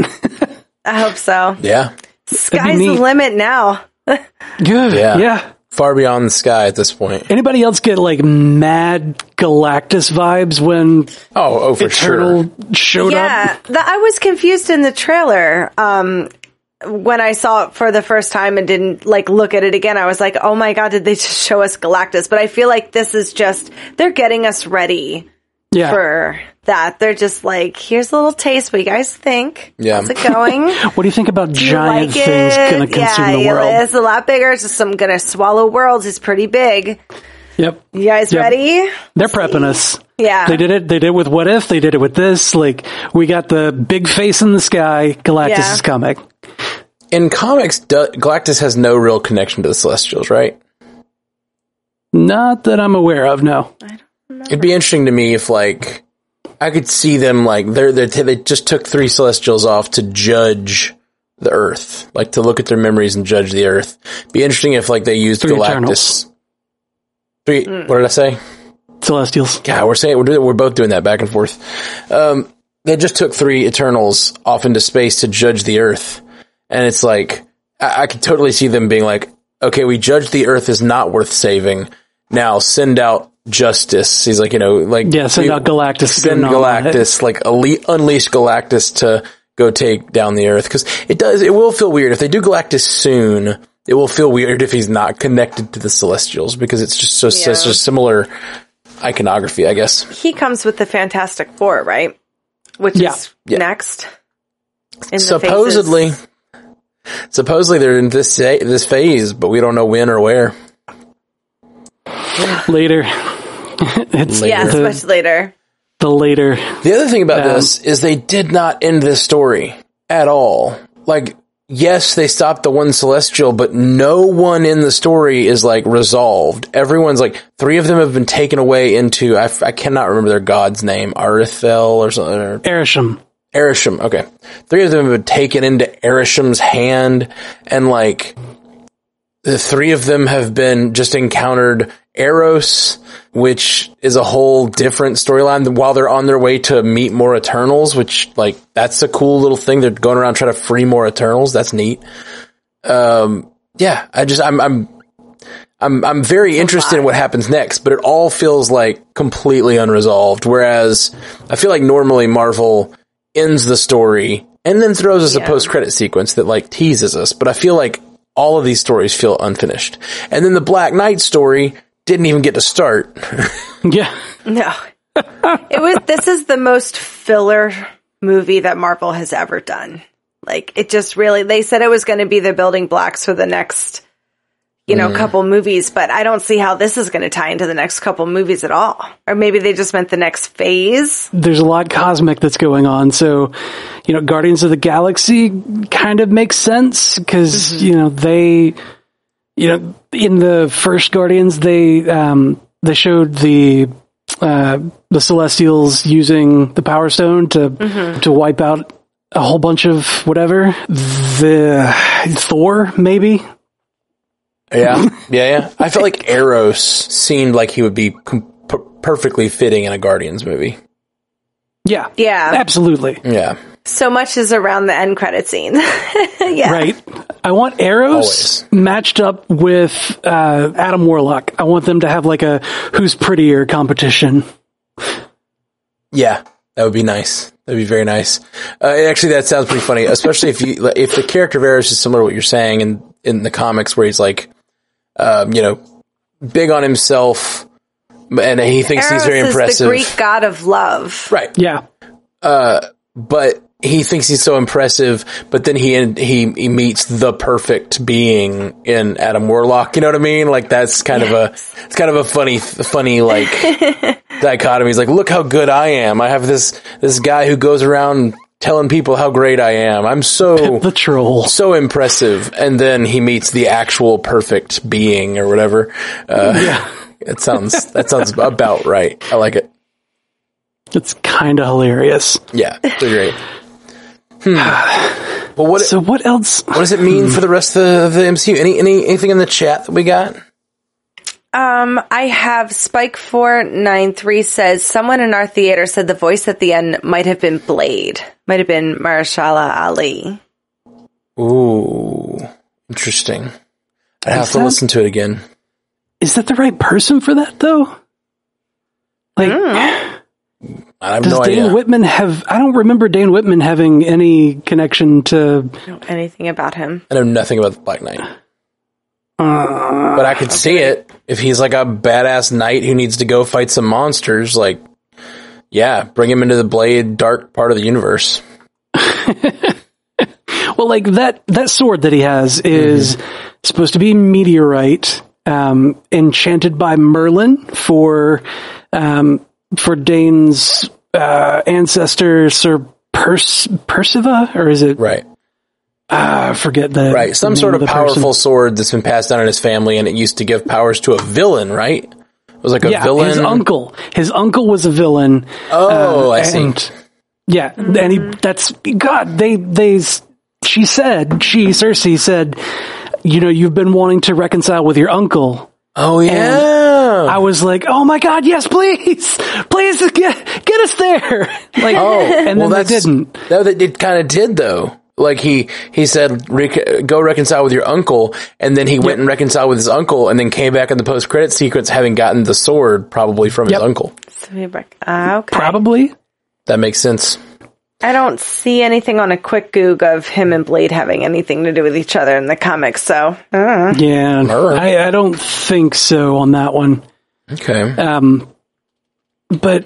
Speaker 2: I hope so.
Speaker 3: Yeah.
Speaker 2: Sky's the limit now.
Speaker 1: Good. Yeah. Yeah.
Speaker 3: Far beyond the sky at this point.
Speaker 1: Anybody else get like mad Galactus vibes when
Speaker 3: oh, oh for
Speaker 1: Eternal
Speaker 3: sure.
Speaker 1: showed
Speaker 2: yeah,
Speaker 1: up?
Speaker 2: Yeah, I was confused in the trailer. Um, when I saw it for the first time and didn't like look at it again, I was like, oh my God, did they just show us Galactus? But I feel like this is just, they're getting us ready yeah. for that. They're just like, here's a little taste. What do you guys think?
Speaker 3: Yeah.
Speaker 2: How's it going?
Speaker 1: What do you think about giant
Speaker 2: like
Speaker 1: things going to consume
Speaker 2: yeah,
Speaker 1: the world?
Speaker 2: Yeah, it's a lot bigger. It's just some going to swallow worlds. It's pretty big.
Speaker 1: Yep.
Speaker 2: You guys
Speaker 1: yep.
Speaker 2: ready?
Speaker 1: They're prepping us.
Speaker 2: Yeah.
Speaker 1: They did it. They did it with What If. They did it with this. Like, we got the big face in the sky. Galactus
Speaker 2: yeah.
Speaker 1: is coming.
Speaker 3: In comics, Galactus has no real connection to the Celestials, right?
Speaker 1: Not that I'm aware of, no.
Speaker 2: I don't know.
Speaker 3: It'd be interesting to me if, like, I could see them, like, they're, they're t- they just took three Celestials off to judge the Earth. Like, to look at their memories and judge the Earth. Be interesting if, like, they used
Speaker 1: three
Speaker 3: Galactus.
Speaker 1: Eternals.
Speaker 3: Three, mm. what did I say?
Speaker 1: Celestials.
Speaker 3: God, we're saying, we're doing, we're both doing that back and forth. Um, they just took three Eternals off into space to judge the Earth. And it's like, I, I could totally see them being like, okay, we judged the Earth is not worth saving. Now send out Justice. He's like, you know, like,
Speaker 1: yeah, send
Speaker 3: we,
Speaker 1: out Galactus.
Speaker 3: Send Galactus, like, elite, unleash Galactus to go take down the Earth. Cause it does, it will feel weird. If they do Galactus soon, it will feel weird if he's not connected to the Celestials, because it's just so,
Speaker 2: Yeah.
Speaker 3: such a similar iconography, I guess.
Speaker 2: He comes with the Fantastic Four, right? Which
Speaker 1: Yeah.
Speaker 2: is
Speaker 3: Yeah.
Speaker 2: next. In the
Speaker 3: Supposedly,
Speaker 2: phases.
Speaker 3: supposedly they're in this this phase, but we don't know when or where.
Speaker 1: Later. It's
Speaker 3: Later.
Speaker 2: Yes,
Speaker 1: the,
Speaker 2: much later.
Speaker 1: the later.
Speaker 3: The other thing about
Speaker 1: Um,
Speaker 3: this is they did not end this story at all. Like, yes, they stopped the one Celestial, but no one in the story is, like, resolved. Everyone's, like, three of them have been taken away into, I, f- I cannot remember their god's name, Arithel or something. Or,
Speaker 1: Erisham.
Speaker 3: Erisham, okay. Three of them have been taken into Erisham's hand, and, like, the three of them have been just encountered Eros, which is a whole different storyline while they're on their way to meet more Eternals, which, like, that's a cool little thing. They're going around trying to free more Eternals. That's neat. Um, yeah, I just, I'm, I'm, I'm, I'm very interested in what happens next, but it all feels like completely unresolved. Whereas I feel like normally Marvel ends the story and then throws us
Speaker 2: Yeah.
Speaker 3: a post-credit sequence that, like, teases us. But I feel like all of these stories feel unfinished. And then the Black Knight story didn't even get to start.
Speaker 1: Yeah.
Speaker 2: No. It was, this is the most filler movie that Marvel has ever done. Like, it just really, they said it was going to be the building blocks for the next, you know,
Speaker 3: Mm.
Speaker 2: couple movies, but I don't see how this is going to tie into the next couple movies at all. Or maybe they just meant the next phase.
Speaker 1: There's a lot cosmic that's going on. So, you know, Guardians of the Galaxy kind of makes sense because,
Speaker 2: Mm-hmm.
Speaker 1: you know, they, you know, in the first Guardians, they, um, they showed the, uh, the Celestials using the Power Stone to,
Speaker 2: Mm-hmm.
Speaker 1: to wipe out a whole bunch of whatever. The Thor, maybe.
Speaker 3: Yeah, yeah, yeah. I felt like Eros seemed like he would be com- p- perfectly fitting in a Guardians movie.
Speaker 1: Yeah.
Speaker 2: Yeah.
Speaker 1: Absolutely.
Speaker 3: Yeah.
Speaker 2: So much is around the end credit scene. Yeah.
Speaker 1: Right. I want Eros
Speaker 3: Always.
Speaker 1: matched up with uh, Adam Warlock. I want them to have like a who's prettier competition.
Speaker 3: Yeah, that would be nice. That'd be very nice. Uh, actually, that sounds pretty funny, especially if you if the character of Eros is similar to what you're saying in, in the comics, where he's like, um, you know, big on himself, and he thinks
Speaker 2: Eros
Speaker 3: he's very
Speaker 2: is
Speaker 3: impressive.
Speaker 2: the Greek god of love.
Speaker 3: Right.
Speaker 1: Yeah.
Speaker 3: But he thinks he's so impressive, but then he he he meets the perfect being in Adam Warlock. You know what I mean? Like, that's kind of a it's kind of a funny funny like dichotomy. He's like, look how good I am. I have this this guy who goes around telling people how great I am. I'm so
Speaker 1: The troll.
Speaker 3: so impressive. And then he meets the actual perfect being or whatever. Uh,
Speaker 1: Yeah.
Speaker 3: it sounds that sounds about right. I like it.
Speaker 1: It's kind of hilarious.
Speaker 3: Yeah, they're great. Hmm. Well, what
Speaker 1: So what else?
Speaker 3: what does it mean for the rest of the, of the M C U? Any any anything in the chat that we got?
Speaker 2: Um, I have Spike four nine three says, someone in our theater said the voice at the end might have been Blade. Might have been Mahershala Ali.
Speaker 3: Ooh, interesting. I'd have
Speaker 1: Is
Speaker 3: to
Speaker 1: that-
Speaker 3: listen to it again.
Speaker 1: Is that the right person for that though? Like,
Speaker 3: I have
Speaker 1: does
Speaker 3: no
Speaker 1: Dane
Speaker 3: idea.
Speaker 1: Whitman have, I don't remember Dane Whitman having any connection to,
Speaker 2: I don't know anything about him.
Speaker 3: I know nothing about the Black Knight,
Speaker 1: uh,
Speaker 3: but I could see it if he's like a badass knight who needs to go fight some monsters. Like, yeah, bring him into the Blade dark part of the universe.
Speaker 1: well, like that, that sword that he has is supposed to be meteorite, um, enchanted by Merlin for, um, for Dane's, uh, ancestor, Sir Pers- Perciva, or is it,
Speaker 3: Right,
Speaker 1: uh, I forget the,
Speaker 3: right. Some
Speaker 1: the
Speaker 3: sort
Speaker 1: name
Speaker 3: of
Speaker 1: the person.
Speaker 3: powerful sword that's been passed down in his family, and it used to give powers to a villain. Right? It was like a
Speaker 1: Yeah,
Speaker 3: villain.
Speaker 1: his uncle. His uncle was a villain.
Speaker 3: Oh,
Speaker 1: uh,
Speaker 3: I see.
Speaker 1: and- Yeah, and he, that's, God, they, they, she said, she, Cersei said, you know, you've been wanting to reconcile with your uncle.
Speaker 3: Oh yeah.
Speaker 1: I was like, oh my God, yes, please, please get, get us there. Like,
Speaker 3: Oh,
Speaker 1: and
Speaker 3: well,
Speaker 1: then
Speaker 3: that's,
Speaker 1: they didn't.
Speaker 3: No, they it kind of did though. Like he, he said, Re- go reconcile with your uncle. And then he yep. went and reconciled with his uncle and then came back in the post credit sequence having gotten the sword probably from yep. his uncle.
Speaker 2: Uh, okay.
Speaker 1: Probably.
Speaker 3: That makes sense.
Speaker 2: I don't see anything on a quick Goog of him and Blade having anything to do with each other in the comics, so. Uh.
Speaker 1: Yeah, I, I don't think so on that one.
Speaker 3: Okay.
Speaker 1: Um, but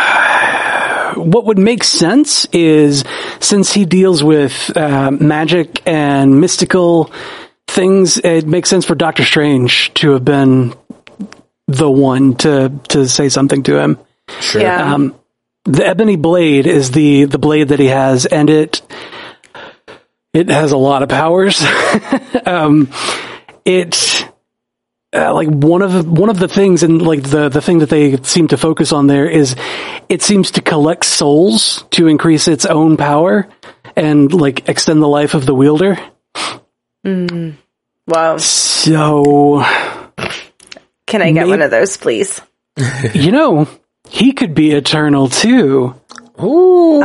Speaker 1: what would make sense is since he deals with uh, magic and mystical things, it makes sense for Doctor Strange to have been the one to, to say something to him.
Speaker 3: Sure.
Speaker 2: Yeah.
Speaker 1: Um, the ebony blade is the, the blade that he has, and it it has a lot of powers. um, it uh, like one of the, one of the things, and like the the thing that they seem to focus on there is it seems to collect souls to increase its own power and like extend the life of the wielder.
Speaker 2: Mm. Wow.
Speaker 1: So,
Speaker 2: can I get maybe, one of those, please?
Speaker 1: You know. He could be eternal too.
Speaker 2: Ooh.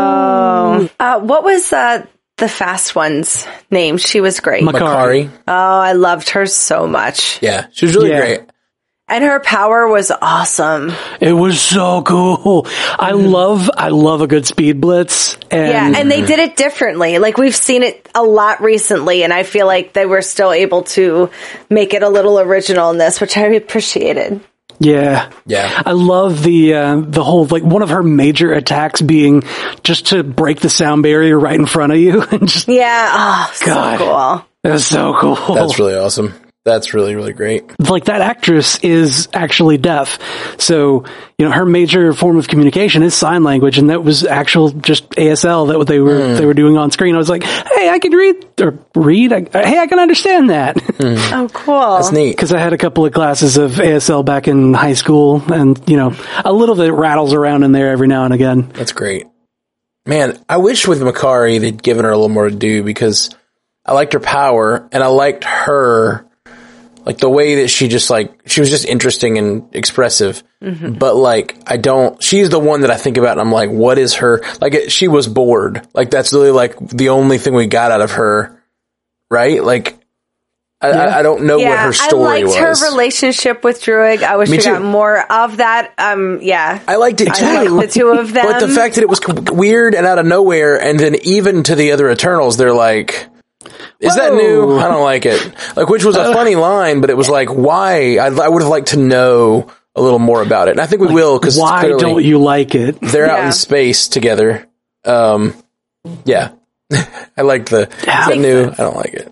Speaker 2: Oh. Uh, what was uh, the fast one's name? She was great.
Speaker 3: Makari.
Speaker 2: Oh, I loved her so much.
Speaker 3: Yeah, she was really yeah. great.
Speaker 2: And her power was awesome.
Speaker 1: It was so cool. I mm. love, I love a good speed blitz. And
Speaker 2: yeah, and they did it differently. Like we've seen it a lot recently, and I feel like they were still able to make it a little original in this, which I appreciated.
Speaker 1: Yeah.
Speaker 3: Yeah.
Speaker 1: I love the, uh, the whole, like, one of her major attacks being just to break the sound barrier right in front of you. And just,
Speaker 2: yeah. Oh, God, so cool.
Speaker 1: That was so cool.
Speaker 3: That's really awesome. That's really, really great.
Speaker 1: Like, that actress is actually deaf. So, you know, her major form of communication is sign language, and that was actual just A S L that they were, mm. they were doing on screen. I was like, hey, I can read, or read, I, hey, I can understand that.
Speaker 3: Mm.
Speaker 2: Oh, cool.
Speaker 3: That's neat.
Speaker 1: Because I had a couple of classes of A S L back in high school, and, you know, a little bit rattles around in there every now and again.
Speaker 3: That's great. Man, I wish with Makari they'd given her a little more to do, because I liked her power, and I liked her... Like the way that she just like, she was just interesting and expressive, mm-hmm. but like, I don't, she's the one that I think about and I'm like, what is her, like it, she was bored. Like that's really like the only thing we got out of her, right? Like, I, yeah. I, I don't know
Speaker 2: yeah,
Speaker 3: what her story was.
Speaker 2: I liked her relationship with Druig. I wish
Speaker 3: Me
Speaker 2: we
Speaker 3: too.
Speaker 2: got more of that. Um, yeah.
Speaker 3: I liked it too.
Speaker 2: I liked the two of them.
Speaker 3: But the fact that it was weird and out of nowhere, and then even to the other Eternals, they're like, is Whoa. that new? I don't like it. Like, which was a funny line, but it was like, why? I, I would have liked to know a little more about it. And I think we like, will, because
Speaker 1: why don't you like it?
Speaker 3: They're yeah. out in space together. Um, yeah. I like the, is that new? Sense. I don't like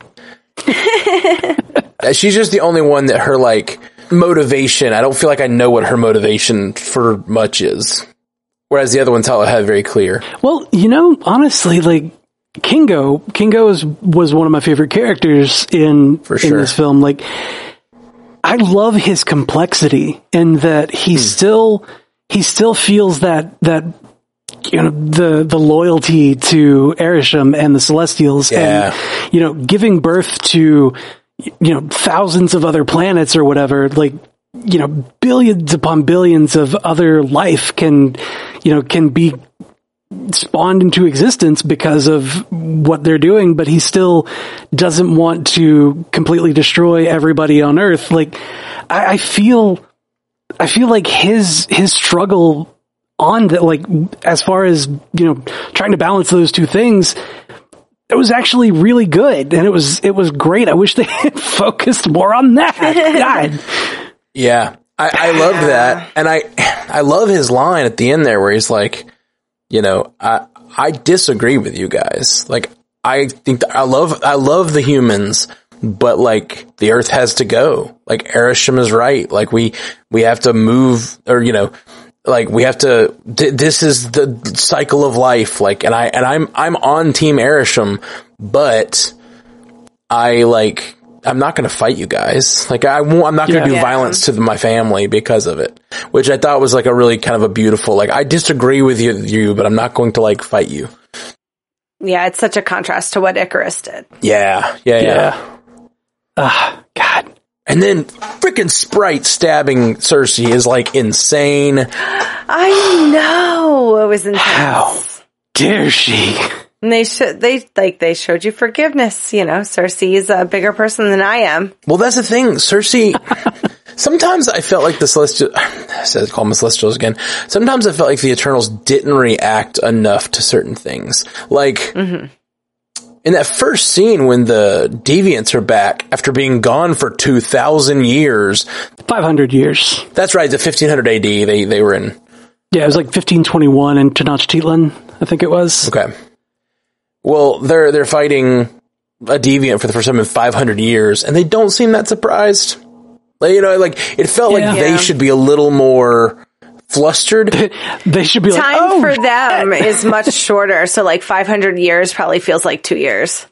Speaker 3: it. She's just the only one that her, like, motivation, I don't feel like I know what her motivation for much is. Whereas the other ones I had very clear.
Speaker 1: Well, you know, honestly, like, Kingo, Kingo is, was one of my favorite characters in,
Speaker 3: For sure.
Speaker 1: in this film. Like, I love his complexity in that he hmm. still, he still feels that, that, you know, the, the loyalty to Arishem and the Celestials
Speaker 3: yeah.
Speaker 1: and, you know, giving birth to, you know, thousands of other planets or whatever, like, you know, billions upon billions of other life can, you know, can be spawned into existence because of what they're doing, but he still doesn't want to completely destroy everybody on Earth. Like, I, I feel, I feel like his, his struggle on that, like, as far as, you know, trying to balance those two things, it was actually really good. And it was, it was great. I wish they had focused more on that. God.
Speaker 3: Yeah. I, I love that. And I, I love his line at the end there where he's like, you know, I, I disagree with you guys. Like, I think that I love, I love the humans, but like the Earth has to go. Like Arishem is right. Like we, we have to move, or, you know, like we have to, th- this is the cycle of life. Like, and I, and I'm, I'm on team Arishem, but I like, I'm not going to fight you guys. Like I won't, I'm not going to yeah. do yeah. violence to the, my family because of it, which I thought was like a really kind of a beautiful, like I disagree with you, you, but I'm not going to like fight you.
Speaker 2: Yeah. It's such a contrast to what Icarus did.
Speaker 3: Yeah. Yeah. Yeah.
Speaker 1: Ah, yeah. uh, God.
Speaker 3: And then freaking Sprite stabbing Cersei is like insane.
Speaker 2: I know. It was intense.
Speaker 1: How dare she?
Speaker 2: And they should, they, like, they showed you forgiveness. You know, Cersei is a bigger person than I am.
Speaker 3: Well, that's the thing. Cersei, sometimes I felt like the Celestial, I said call them the Celestials again. Sometimes I felt like the Eternals didn't react enough to certain things. Like, mm-hmm. in that first scene when the Deviants are back after being gone for two thousand years.
Speaker 1: five hundred years.
Speaker 3: That's right. The fifteen hundred A D they, they were in.
Speaker 1: Yeah, it was like fifteen twenty-one in Tenochtitlan, I think it was.
Speaker 3: Okay. Well, they're, they're fighting a Deviant for the first time in five hundred years, and they don't seem that surprised. Like, you know, like, it felt yeah. like they
Speaker 2: yeah.
Speaker 3: should be a little more flustered.
Speaker 1: They should be
Speaker 2: Time
Speaker 1: like, oh,
Speaker 2: for them is much shorter. So like five hundred years probably feels like two years.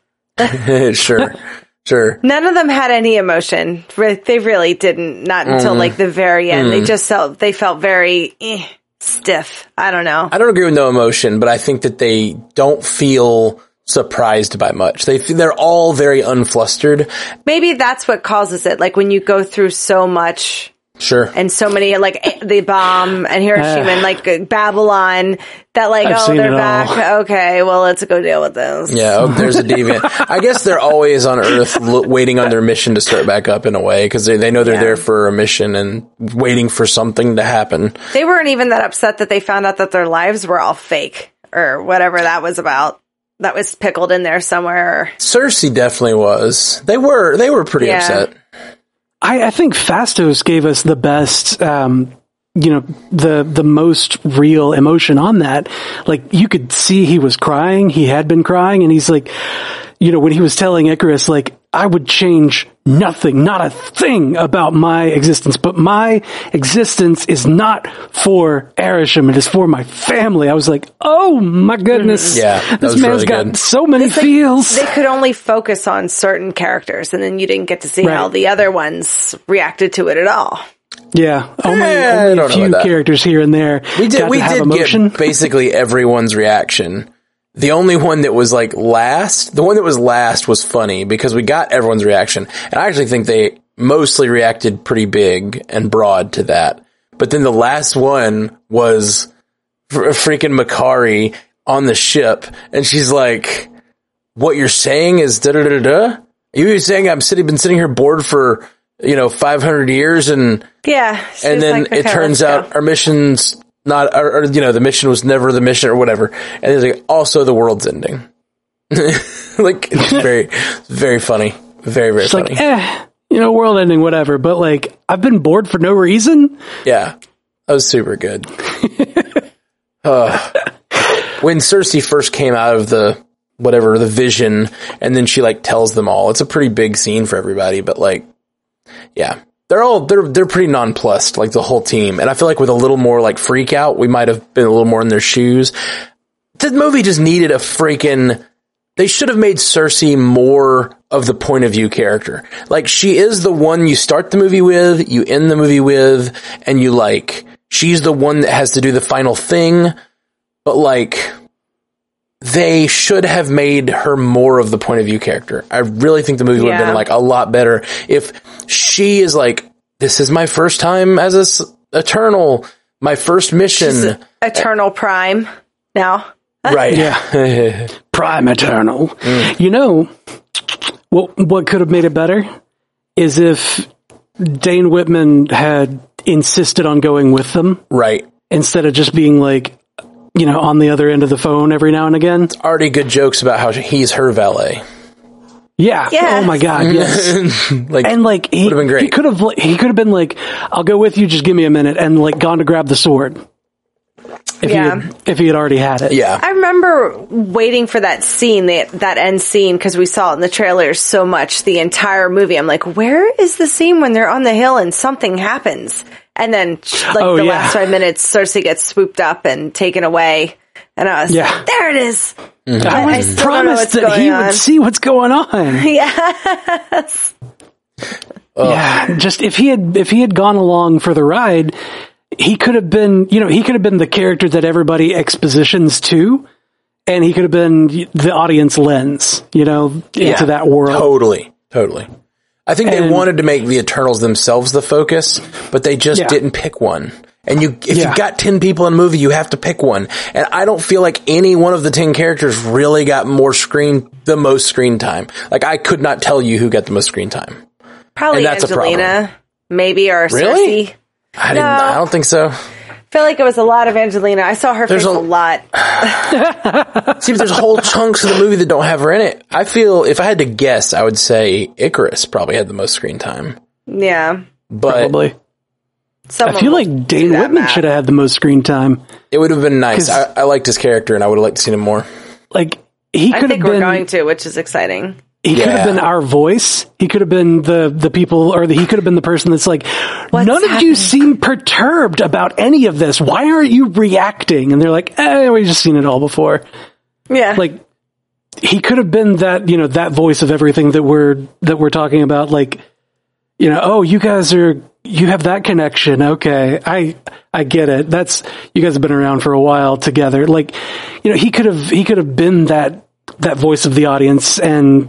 Speaker 3: Sure. Sure.
Speaker 2: None of them had any emotion. They really didn't. Not until mm. like the very end. Mm. They just felt, they felt very eh, stiff. I don't know.
Speaker 3: I don't agree with no emotion, but I think that they don't feel surprised by much. They, they're all very unflustered.
Speaker 2: Maybe that's what causes it. Like when you go through so much.
Speaker 3: Sure.
Speaker 2: And so many, like, the bomb and Hiroshima uh, and, like, Babylon, that, like,
Speaker 1: I've
Speaker 2: oh, they're back. All. Okay, well, let's go deal with this.
Speaker 3: Yeah, oh, there's a deviant. I guess they're always on Earth lo- waiting on their mission to start back up in a way, because they, they know they're yeah. there for a mission and waiting for something to happen.
Speaker 2: They weren't even that upset that they found out that their lives were all fake, or whatever that was about. That was pickled in there somewhere.
Speaker 3: Cersei definitely was. They were, they were pretty yeah. upset.
Speaker 1: I, I think Fastos gave us the best, um, you know, the the most real emotion on that. Like, you could see he was crying. He had been crying, and he's like, you know, when he was telling Icarus, like, I would change nothing, not a thing about my existence, but my existence is not for Arishem, it is for my family. I was like, oh my goodness.
Speaker 3: Yeah, that
Speaker 1: this
Speaker 3: was
Speaker 1: man's
Speaker 3: really
Speaker 1: got
Speaker 3: good.
Speaker 1: so many
Speaker 2: it's
Speaker 1: feels.
Speaker 2: Like, they could only focus on certain characters, and then you didn't get to see right. how the other ones reacted to it at all.
Speaker 1: Yeah, only,
Speaker 3: eh,
Speaker 1: only a few characters here and there.
Speaker 3: We did,
Speaker 1: got
Speaker 3: we
Speaker 1: to have
Speaker 3: did
Speaker 1: emotion.
Speaker 3: get basically everyone's reaction. The only one that was like last, the one that was last was funny because we got everyone's reaction. And I actually think they mostly reacted pretty big and broad to that. But then the last one was fr- freaking Makari on the ship. And she's like, what you're saying is da da da da. You're saying I'm sitting, been sitting here bored for, you know, five hundred years and,
Speaker 2: yeah,
Speaker 3: and then
Speaker 2: like, okay,
Speaker 3: it turns out go. our mission's not, or, or, you know, the mission was never the mission or whatever. And it's like, also the world's ending. Like, it's very, very funny. Very, very
Speaker 1: it's
Speaker 3: funny.
Speaker 1: Like, eh, you know, world ending, whatever. But like, I've been bored for no reason.
Speaker 3: Yeah. That was super good. uh, when Cersei first came out of the, whatever, the vision, and then she like tells them all, it's a pretty big scene for everybody, but like, yeah. They're all, they're, they're pretty nonplussed, like the whole team. And I feel like with a little more like freak out, we might have been a little more in their shoes. The movie just needed a freaking, they should have made Cersei more of the point of view character. Like, she is the one you start the movie with, you end the movie with, and you like, she's the one that has to do the final thing. But like, they should have made her more of the point of view character. I really think the movie would have
Speaker 2: yeah.
Speaker 3: been like a lot better if she is like, this is my first time as a s- Eternal, my first mission.
Speaker 2: She's Eternal Prime now.
Speaker 3: Right.
Speaker 1: Yeah. Prime Eternal.
Speaker 3: Mm.
Speaker 1: You know, what, what could have made it better is if Dane Whitman had insisted on going with them.
Speaker 3: Right.
Speaker 1: Instead of just being like, you know, on the other end of the phone every now and again.
Speaker 3: It's already good jokes about how he's her valet.
Speaker 1: Yeah.
Speaker 2: yeah.
Speaker 1: Oh my God. Yes.
Speaker 3: Like,
Speaker 1: and like, he,
Speaker 3: been great.
Speaker 1: he could have, he could have been like, I'll go with you. Just give me a minute. And like gone to grab the sword. If
Speaker 2: yeah.
Speaker 1: he had, if he had already had it.
Speaker 3: Yeah.
Speaker 2: I remember waiting for that scene, that, that end scene, because we saw it in the trailers so much the entire movie. I'm like, where is the scene when they're on the hill and something happens? And then, like,
Speaker 1: oh,
Speaker 2: the
Speaker 1: yeah.
Speaker 2: last five minutes, Cersei gets swooped up and taken away. And I was
Speaker 1: yeah.
Speaker 2: like, there it is.
Speaker 1: Mm-hmm.
Speaker 2: I,
Speaker 1: I was promised that he
Speaker 2: on.
Speaker 1: would see what's going on.
Speaker 2: Yes.
Speaker 3: Oh.
Speaker 1: Yeah. Just if he had, if he had gone along for the ride, he could have been, you know, he could have been the character that everybody expositions to, and he could have been the audience lens, you know, into
Speaker 3: yeah,
Speaker 1: that world.
Speaker 3: Totally. Totally. I think
Speaker 1: And-
Speaker 3: they wanted to make the Eternals themselves the focus, but they just
Speaker 1: Yeah.
Speaker 3: didn't pick one. And you, if
Speaker 1: Yeah.
Speaker 3: you've got ten people in a movie, you have to pick one. And I don't feel like any one of the ten characters really got more screen, the most screen time. Like, I could not tell you who got the most screen time.
Speaker 2: Probably
Speaker 3: And that's a
Speaker 2: Angelina, maybe, or
Speaker 3: Really?
Speaker 2: Cersei.
Speaker 3: I didn't,
Speaker 2: No.
Speaker 3: I don't think so.
Speaker 2: I feel like it was a lot of Angelina. I saw her
Speaker 3: There's
Speaker 2: face a,
Speaker 3: a-
Speaker 2: lot.
Speaker 3: See, but there's whole chunks of the movie that don't have her in it. I feel, if I had to guess, I would say Icarus probably had the most screen time.
Speaker 2: Yeah.
Speaker 3: But
Speaker 1: Probably.
Speaker 2: Someone
Speaker 1: I feel
Speaker 2: will
Speaker 1: like
Speaker 2: do
Speaker 1: Dane
Speaker 2: that
Speaker 1: Whitman
Speaker 2: math.
Speaker 1: should have had the most screen time.
Speaker 3: it would have been nice.
Speaker 1: 'Cause-
Speaker 3: I, I liked his character, and I would have liked to see him more.
Speaker 1: Like, he
Speaker 2: I
Speaker 1: could have
Speaker 2: think we're
Speaker 1: been,
Speaker 2: going to, which is exciting.
Speaker 1: he could
Speaker 3: Yeah.
Speaker 1: have been our voice. He could have been the, the people, or the, he could have been the person that's like,
Speaker 2: What's
Speaker 1: none of
Speaker 2: happening?
Speaker 1: you seem perturbed about any of this. Why aren't you reacting? And they're like, eh, we've just seen it all before.
Speaker 2: Yeah.
Speaker 1: Like, he could have been that, you know, that voice of everything that we're, that we're talking about. Like, you know, oh, you guys are, you have that connection. Okay. I, I get it. That's, you guys have been around for a while together. Like, you know, he could have, he could have been that, that voice of the audience. And,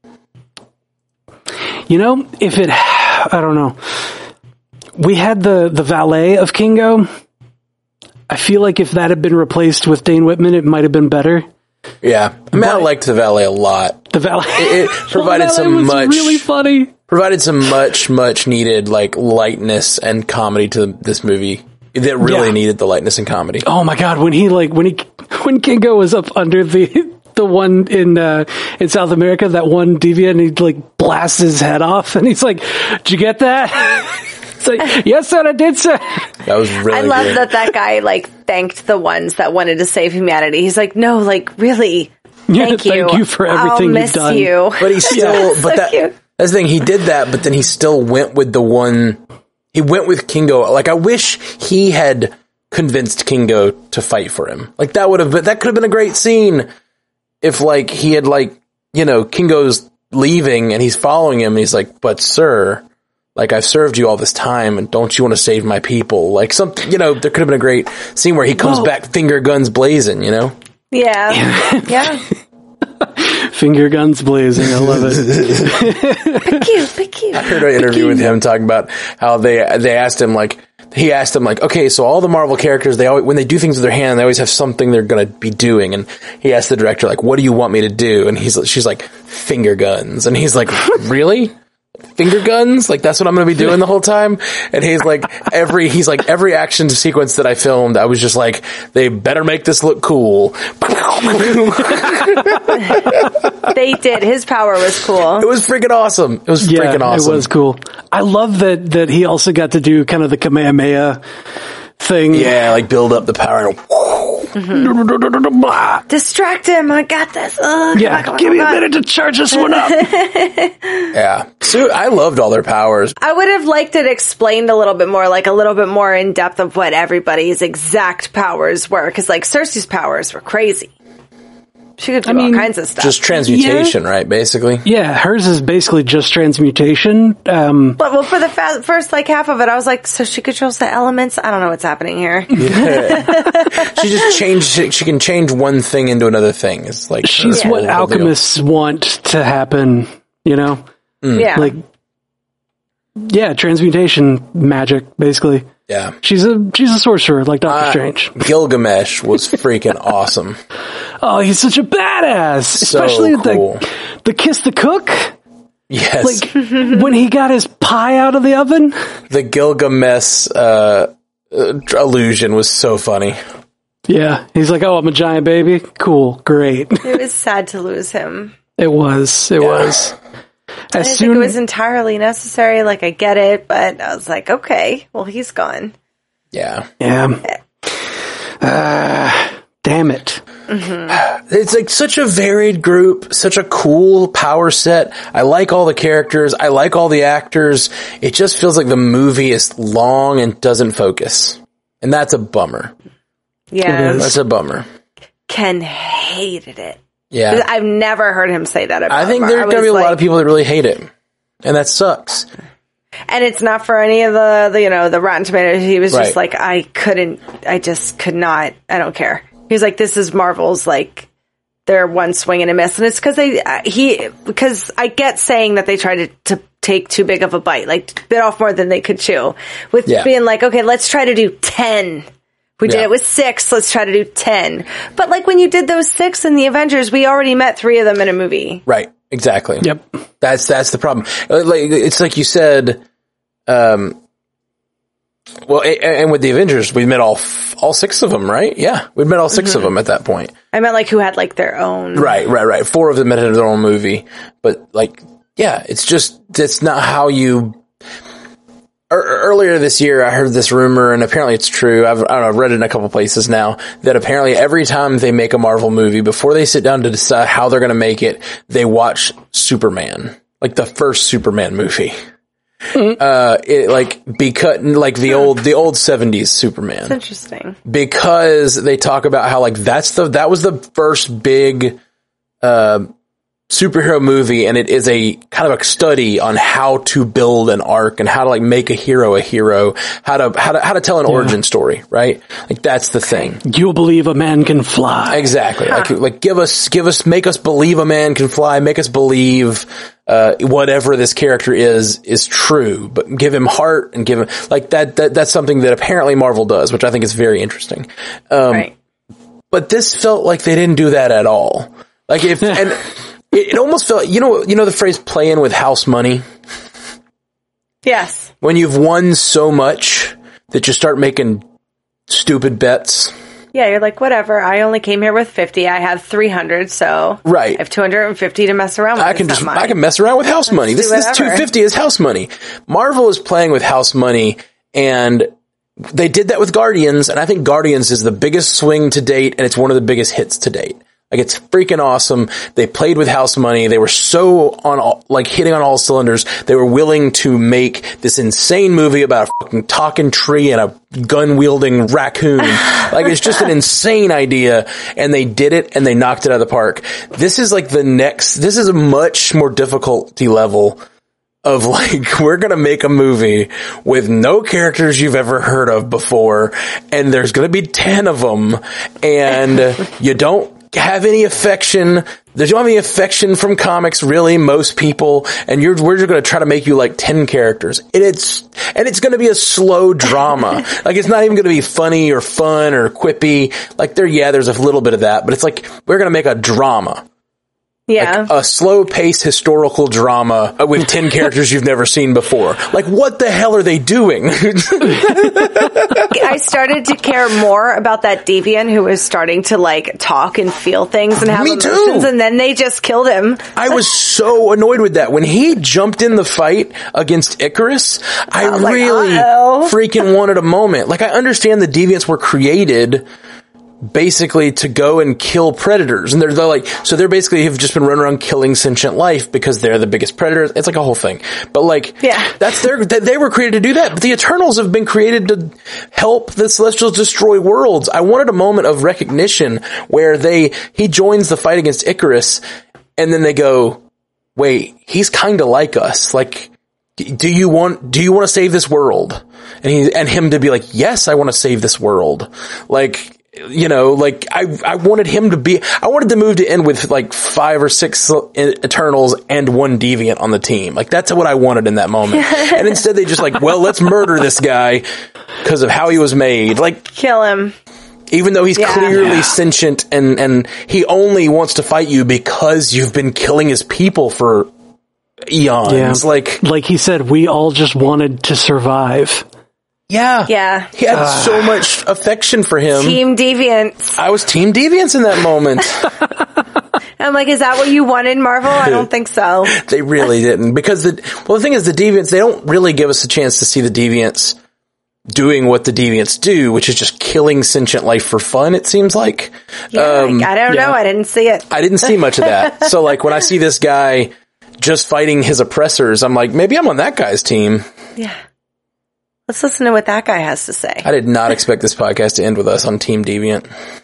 Speaker 1: you know, if it, I don't know, we had the, the valet of Kingo. I feel like if that had been replaced with Dane Whitman, it might have been better.
Speaker 3: Yeah. I mean, I
Speaker 1: But-
Speaker 3: liked the valet a lot.
Speaker 1: The valet,
Speaker 3: It, it provided
Speaker 1: the valet
Speaker 3: some
Speaker 1: was
Speaker 3: much,
Speaker 1: really funny.
Speaker 3: provided some much, much needed, like, lightness and comedy to this movie. That really
Speaker 1: Yeah.
Speaker 3: needed the lightness and comedy.
Speaker 1: Oh my god, when he like when he when Kingo was up under the the one in uh in South America, that one deviant, and he like blasts his head off, and he's like, "Did you get that?" It's like, "Yes, sir, I did, sir."
Speaker 3: That was really
Speaker 2: I love
Speaker 3: good.
Speaker 2: that that guy, like, thanked the ones that wanted to save humanity. He's like, no, like, really,
Speaker 1: Yeah,
Speaker 2: thank you.
Speaker 1: thank you for everything
Speaker 2: I'll
Speaker 1: you've
Speaker 2: miss
Speaker 1: done.
Speaker 2: you.
Speaker 3: But he still,
Speaker 2: So
Speaker 3: but that,
Speaker 2: cute.
Speaker 3: that's the thing, he did that, but then he still went with the one, he went with Kingo. Like, I wish he had convinced Kingo to fight for him. Like, that would have been, that could have been a great scene if, like, he had, like, you know, Kingo's leaving and he's following him and he's like, but sir, like, I've served you all this time and don't you want to save my people? Like, something, you know, there could have been a great scene where he comes
Speaker 1: Whoa.
Speaker 3: back finger guns blazing, you know?
Speaker 2: Yeah. Yeah.
Speaker 1: Finger guns blazing, I love it.
Speaker 2: Cute, but cute.
Speaker 3: I heard an interview with him talking about how they they asked him like he asked him like, okay, so all the Marvel characters, they always, when they do things with their hand, they always have something they're gonna be doing, and he asked the director like, what do you want me to do? And he's she's like, finger guns, and he's like, really? Finger guns? Like, that's what I'm going to be doing the whole time? And he's like, every, he's like, every action sequence that I filmed, I was just like, they better make this look cool.
Speaker 2: They did. His power was cool.
Speaker 3: It was freaking awesome. It was
Speaker 1: Yeah,
Speaker 3: freaking awesome.
Speaker 1: it was cool. I love that that he also got to do kind of the Kamehameha thing.
Speaker 3: Yeah, like build up the power. And
Speaker 2: Distract him. I got this. Ugh, come
Speaker 1: Yeah,
Speaker 2: on, come on,
Speaker 1: give me
Speaker 2: come
Speaker 1: a
Speaker 2: on.
Speaker 1: minute to charge this one up.
Speaker 3: yeah. So I loved all their powers.
Speaker 2: I would have liked it explained a little bit more, like a little bit more in depth of what everybody's exact powers were. Because, like, Cersei's powers were crazy. She could do
Speaker 1: I mean,
Speaker 2: all kinds of stuff.
Speaker 3: Just transmutation, right? Basically.
Speaker 1: Yeah, hers is basically just transmutation. Um,
Speaker 2: but well, for the fa- first like half of it, I was like, so she controls the elements. I don't know what's happening here.
Speaker 3: She just changed. She, she can change one thing into another thing. It's like
Speaker 1: she's
Speaker 3: her
Speaker 1: what
Speaker 3: whole deal.
Speaker 1: alchemists want to happen, you know?
Speaker 2: Yeah,
Speaker 1: Like, yeah, transmutation magic, basically.
Speaker 3: Yeah.
Speaker 1: She's a she's a sorcerer, like Doctor
Speaker 3: Uh,
Speaker 1: Strange.
Speaker 3: Gilgamesh was freaking awesome.
Speaker 1: Oh, he's such a badass.
Speaker 3: So
Speaker 1: Especially
Speaker 3: cool.
Speaker 1: the the kiss the cook.
Speaker 3: Yes.
Speaker 1: Like when he got his pie out of the oven.
Speaker 3: The Gilgamesh uh, uh, illusion was so funny.
Speaker 1: Yeah, he's like, "Oh, I'm a giant baby. Cool, great."
Speaker 2: it was sad to lose him.
Speaker 1: It was. It was.
Speaker 2: I
Speaker 1: As
Speaker 2: didn't
Speaker 1: soon
Speaker 2: think it was entirely necessary. Like, I get it, but I was like, okay, well, he's gone.
Speaker 3: Yeah.
Speaker 1: yeah. Uh, damn it.
Speaker 3: It's like such a varied group, such a cool power set. I like all the characters. I like all the actors. It just feels like the movie is long and doesn't focus. And that's a bummer.
Speaker 2: Yeah,
Speaker 1: It is.
Speaker 3: That's a bummer.
Speaker 2: Ken hated it.
Speaker 3: Yeah.
Speaker 2: I've never heard him say that about
Speaker 3: I think
Speaker 2: him.
Speaker 3: there's
Speaker 2: I
Speaker 3: going to
Speaker 2: was
Speaker 3: be a lot
Speaker 2: like-
Speaker 3: of people that really hate it. And that sucks.
Speaker 2: And it's not for any of the, the, you know, the Rotten Tomatoes. He was just
Speaker 3: Right.
Speaker 2: like, I couldn't, I just could not, I don't care. He was like, this is Marvel's, like, their one swing and a miss. And it's because they, uh, he, because I get saying that they tried to, to take too big of a bite, like bit off more than they could chew. With
Speaker 3: Yeah.
Speaker 2: being like, okay, let's try to do ten. We did
Speaker 3: Yeah.
Speaker 2: it with six. Let's try to do ten. But like when you did those six in the Avengers, we already met three of them in a movie.
Speaker 3: Right. Exactly.
Speaker 1: Yep.
Speaker 3: That's that's the problem. Like it's like you said. Um. Well, a- and with the Avengers, we met all f- all six of them, right? Yeah, we met all six of them at that point.
Speaker 2: I meant like who had like their own.
Speaker 3: Right, right, right. Four of them had their own movie, but like, yeah, it's just that's not how you. Er, earlier this year, I heard this rumor, and apparently it's true. I've, I don't know, I've read it in a couple places now that apparently every time they make a Marvel movie, before they sit down to decide how they're going to make it, they watch Superman, like the first Superman movie. Mm-hmm. Uh, it like because like the old the old seventies Superman.
Speaker 2: That's interesting.
Speaker 3: Because they talk about how like that's the that was the first big uh superhero movie, and it is a kind of a study on how to build an arc and how to like make a hero a hero, how to how to how to tell an yeah. origin story, right? Like that's the thing.
Speaker 1: You'll believe a man can fly.
Speaker 3: Exactly. Huh. Like like give us give us make us believe a man can fly, make us believe uh whatever this character is is true, but give him heart and give him like that that that's something that apparently Marvel does, which I think is very interesting. Um right. But this felt like they didn't do that at all. Like if and It, it almost felt, you know, you know the phrase "playing with house money."
Speaker 2: Yes.
Speaker 3: When you've won so much that you start making stupid bets.
Speaker 2: Yeah, you're like, whatever. I only came here with fifty. I have three hundred, so
Speaker 3: right.
Speaker 2: I have two hundred fifty to mess around with.
Speaker 3: I can just, I can mess around with house Let's money. This, this two hundred fifty is house money. Marvel is playing with house money, and they did that with Guardians, and I think Guardians is the biggest swing to date, and it's one of the biggest hits to date. Like, it's freaking awesome. They played with house money. They were so on, all, like, hitting on all cylinders. They were willing to make this insane movie about a fucking talking tree and a gun-wielding raccoon. Like, it's just an insane idea. And they did it, and they knocked it out of the park. This is, like, the next, this is a much more difficulty level of, like, we're gonna make a movie with no characters you've ever heard of before, and there's gonna be ten of them, and you don't have any affection. There's not any affection from comics, really, most people, and you're, we're just going to try to make you like ten characters. And it's, and it's going to be a slow drama. Like, it's not even going to be funny or fun or quippy. Like, there, yeah, there's a little bit of that, but it's like, we're going to make a drama.
Speaker 2: Yeah.
Speaker 3: Like a slow-paced historical drama with ten characters you've never seen before. Like, what the hell are they doing?
Speaker 2: I started to care more about that deviant who was starting to, like, talk and feel things and have
Speaker 3: Me
Speaker 2: emotions,
Speaker 3: too.
Speaker 2: And then they just killed him.
Speaker 3: I was so annoyed with that. When he jumped in the fight against Icarus, I, I really like, freaking wanted a moment. Like, I understand the deviants were created basically to go and kill predators, and they're, they're like, so they're basically have just been running around killing sentient life because they're the biggest predators. It's like a whole thing, but like,
Speaker 2: yeah,
Speaker 3: that's their, they were created to do that. But the Eternals have been created to help the Celestials destroy worlds. I wanted a moment of recognition where they, he joins the fight against Icarus, and then they go, wait, he's kind of like us. Like, do you want, do you want to save this world? And he, and him to be like, yes, I want to save this world. Like, you know, like, I, I wanted him to be, I wanted the move to end with like five or six Eternals and one Deviant on the team. Like, that's what I wanted in that moment. And instead they just like, well, let's murder this guy because of how he was made. Like,
Speaker 2: kill him.
Speaker 3: Even though he's
Speaker 2: yeah.
Speaker 3: clearly
Speaker 1: Yeah.
Speaker 3: sentient and, and he only wants to fight you because you've been killing his people for eons.
Speaker 1: Yeah.
Speaker 3: Like,
Speaker 1: like he said, we all just wanted to survive.
Speaker 3: yeah.
Speaker 2: Yeah.
Speaker 3: He had uh, so much affection for him.
Speaker 2: Team Deviants.
Speaker 3: I was Team Deviants in that moment.
Speaker 2: I'm like, is that what you wanted, Marvel? I don't think so.
Speaker 3: They really didn't. Because the, well, the thing is, the Deviants, they don't really give us a chance to see the Deviants doing what the Deviants do, which is just killing sentient life for fun, it seems like.
Speaker 2: Yeah,
Speaker 3: um,
Speaker 2: I don't
Speaker 1: yeah.
Speaker 2: know. I didn't see it.
Speaker 3: I didn't see much of that. So, like, when I see this guy just fighting his oppressors, I'm like, maybe I'm on that guy's team.
Speaker 2: Yeah. Let's listen to what that guy has to say.
Speaker 3: I did not expect this podcast to end with us on Team Deviant.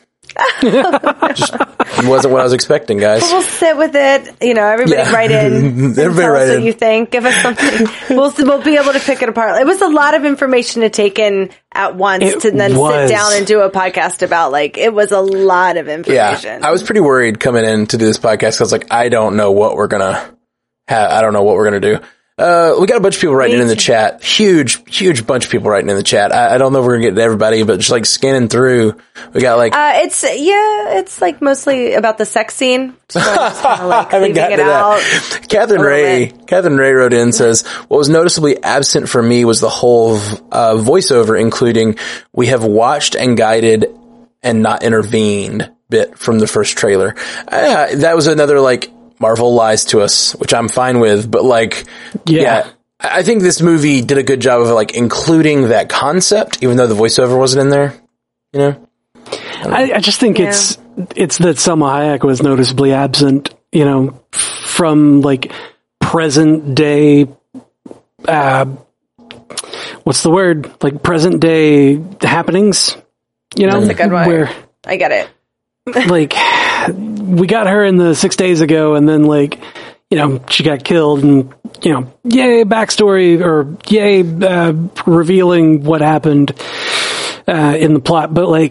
Speaker 3: Just wasn't what I was expecting, guys.
Speaker 2: We'll sit with it. You know, everybody
Speaker 3: Yeah.
Speaker 2: write in.
Speaker 3: Everybody
Speaker 2: tell
Speaker 3: write
Speaker 2: us
Speaker 3: in.
Speaker 2: what you think. Give us something. we'll we'll be able to pick it apart. It was a lot of information to take in at once,
Speaker 1: It
Speaker 2: to then
Speaker 1: was.
Speaker 2: sit down and do a podcast about. Like, it was a lot of information.
Speaker 3: Yeah, I was pretty worried coming in to do this podcast because, like, I don't know what we're gonna have. I don't know what we're gonna do. Uh, we got a bunch of people writing in the chat. Huge, huge bunch of people writing in the chat. I, I don't know if we're gonna get to everybody, but just like scanning through, we got like.
Speaker 2: Uh, it's, yeah, it's like mostly about the sex scene. So I'm just kinda, like,
Speaker 3: I haven't gotten
Speaker 2: it
Speaker 3: to
Speaker 2: out
Speaker 3: that. Catherine Ray, bit. Catherine Ray wrote in, says, what was noticeably absent for me was the whole, uh, voiceover, including, we have watched and guided and not intervened bit from the first trailer. Uh, that was another, like, Marvel lies to us, which I'm fine with, but like, yeah. yeah, I think this movie did a good job of like including that concept, even though the voiceover wasn't in there, you know?
Speaker 1: I, I just think yeah. it's, it's that Salma Hayek was noticeably absent, you know, from like present day, uh, what's the word? Like present day happenings, you know?
Speaker 2: That's a good one.
Speaker 1: Where,
Speaker 2: I get it.
Speaker 1: Like, we got her in the six days ago, and then, like, you know, she got killed, and, you know, yay, backstory, or yay, uh, revealing what happened uh, in the plot. But, like,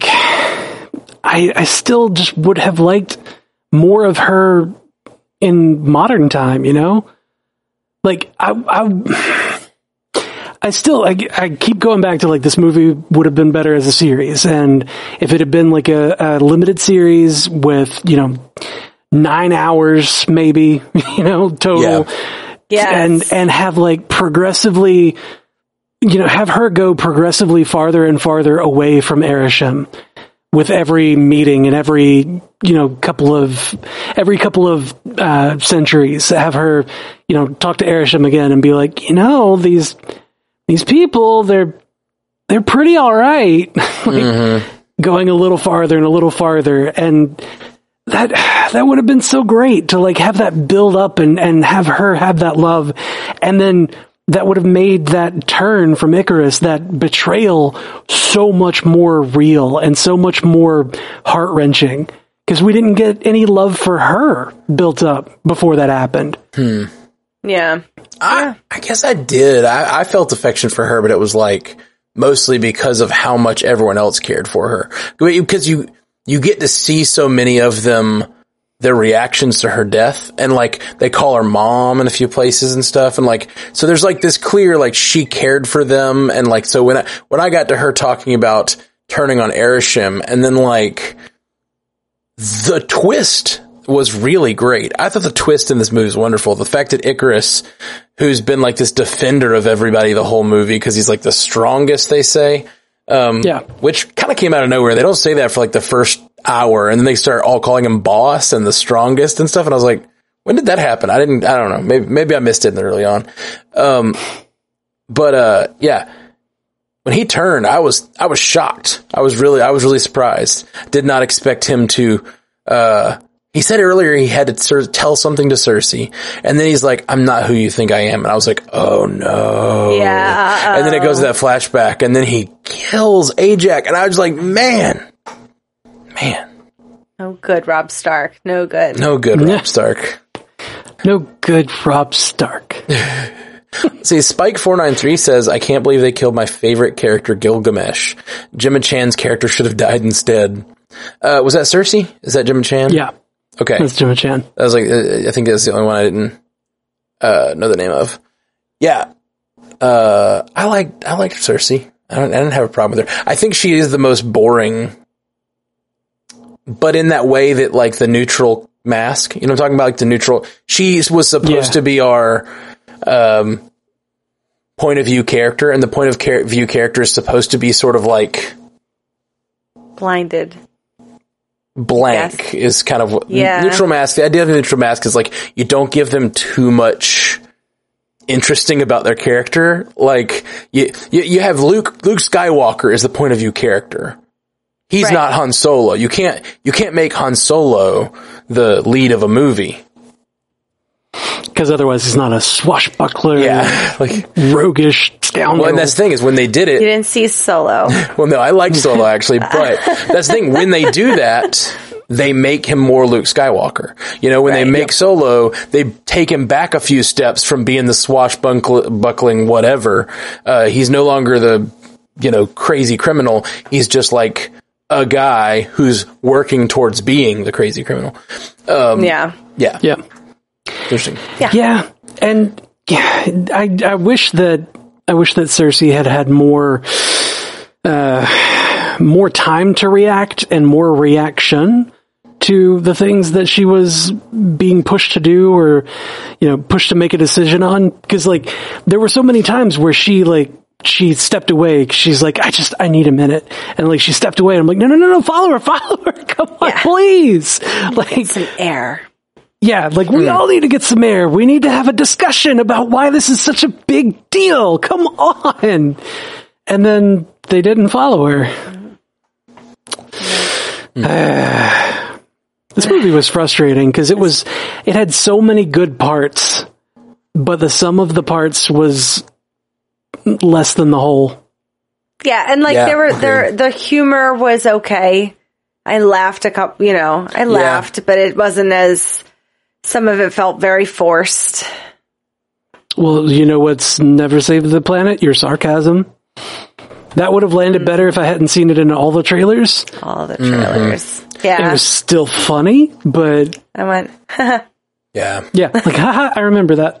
Speaker 1: I, I still just would have liked more of her in modern time, you know? Like, I... I I still, I, I keep going back to like this movie would have been better as a series. And if it had been like a, a limited series with, you know, nine hours maybe, you know, total.
Speaker 2: Yeah. Yes.
Speaker 1: And, and have like progressively, you know, have her go progressively farther and farther away from Arishem with every meeting and every, you know, couple of, every couple of, uh, centuries. Have her, you know, talk to Arishem again and be like, you know, these, These people, they're they're pretty all right. like, mm-hmm. Going a little farther and a little farther, and that that would have been so great to like have that build up and and have her have that love, and then that would have made that turn from Icarus, that betrayal, so much more real and so much more heart wrenching because we didn't get any love for her built up before that happened.
Speaker 3: Hmm.
Speaker 2: Yeah.
Speaker 3: I, I guess I did. I, I felt affection for her, but it was like mostly because of how much everyone else cared for her. Because you, you get to see so many of them, their reactions to her death, and like they call her mom in a few places and stuff. And like, so there's like this clear, like she cared for them. And like, so when I, when I got to her talking about turning on Arishem, and then like the twist was really great. I thought the twist in this movie was wonderful. The fact that Icarus, who's been like this defender of everybody the whole movie because he's like the strongest, they say, um,
Speaker 1: yeah,
Speaker 3: which kind of came out of nowhere. They don't say that for like the first hour, and then they start all calling him boss and the strongest and stuff. And I was like, when did that happen? I didn't, I don't know. Maybe, maybe I missed it early on. Um, but, uh, yeah, when he turned, I was, I was shocked. I was really, I was really surprised. Did not expect him to, uh, he said earlier he had to Cer- tell something to Cersei, and then he's like, I'm not who you think I am. And I was like, oh no.
Speaker 2: Yeah. Uh-oh.
Speaker 3: And then it goes to that flashback, and then he kills Ajax, and I was like, man. Man.
Speaker 2: No good, Rob Stark. No good.
Speaker 3: No good, Rob Stark.
Speaker 1: No good, Rob Stark.
Speaker 3: See, Spike four nine three says, I can't believe they killed my favorite character, Gilgamesh. Gemma Chan's character should have died instead. Uh, was that Cersei? Is that Gemma Chan?
Speaker 1: Yeah.
Speaker 3: Okay.
Speaker 1: That's Gemma Chan.
Speaker 3: I was like, I think that's the only one I didn't, uh, know the name of. Yeah. Uh, I like, I liked Cersei. I don't, I didn't have a problem with her. I think she is the most boring, but in that way that like the neutral mask, you know what I'm talking about? Like the neutral, she was supposed yeah. to be our, um, point of view character, and the point of car- view character is supposed to be sort of like
Speaker 2: blinded.
Speaker 3: Blank yes. is kind of what
Speaker 2: yeah.
Speaker 3: neutral mask. The idea of a neutral mask is like you don't give them too much interesting about their character. Like you, you, you have Luke. Luke Skywalker is the point of view character. He's right. not Han Solo. You can't you can't make Han Solo the lead of a movie.
Speaker 1: Because otherwise he's not a swashbuckler,
Speaker 3: yeah, like
Speaker 1: roguish scoundrel.
Speaker 3: Well, and that's the thing is when they did it.
Speaker 2: You didn't see Solo.
Speaker 3: Well, no, I liked Solo actually, but that's the thing. When they do that, they make him more Luke Skywalker. You know, when right, they make yep. Solo, they take him back a few steps from being the swashbuckling whatever. Uh, he's no longer the, you know, crazy criminal. He's just like a guy who's working towards being the crazy criminal. Um,
Speaker 2: yeah.
Speaker 3: Yeah.
Speaker 1: Yeah.
Speaker 3: Interesting.
Speaker 2: Yeah.
Speaker 1: Yeah. And yeah, I, I wish that, I wish that Cersei had had more, uh, more time to react and more reaction to the things that she was being pushed to do or, you know, pushed to make a decision on. Cause like, there were so many times where she like, she stepped away. She's like, I just, I need a minute. And like, she stepped away and I'm like, no, no, no, no, follow her, follow her. Come on, yeah. please. Like
Speaker 2: some air.
Speaker 1: Yeah. Like we mm. all need to get some air. We need to have a discussion about why this is such a big deal. Come on. And then they didn't follow her. Mm. Uh, this movie was frustrating because it was, it had so many good parts, but the sum of the parts was less than the whole.
Speaker 2: Yeah, and like yeah, there were there the humor was okay. I laughed a couple, you know, I laughed, yeah. but it wasn't as some of it felt very forced.
Speaker 1: Well, you know what's never saved the planet? Your sarcasm. That would have landed mm. better if I hadn't seen it in all the trailers.
Speaker 2: All the trailers. Mm-hmm. Yeah.
Speaker 1: It was still funny, but
Speaker 2: I went,
Speaker 3: yeah.
Speaker 1: Yeah, like haha, I remember that.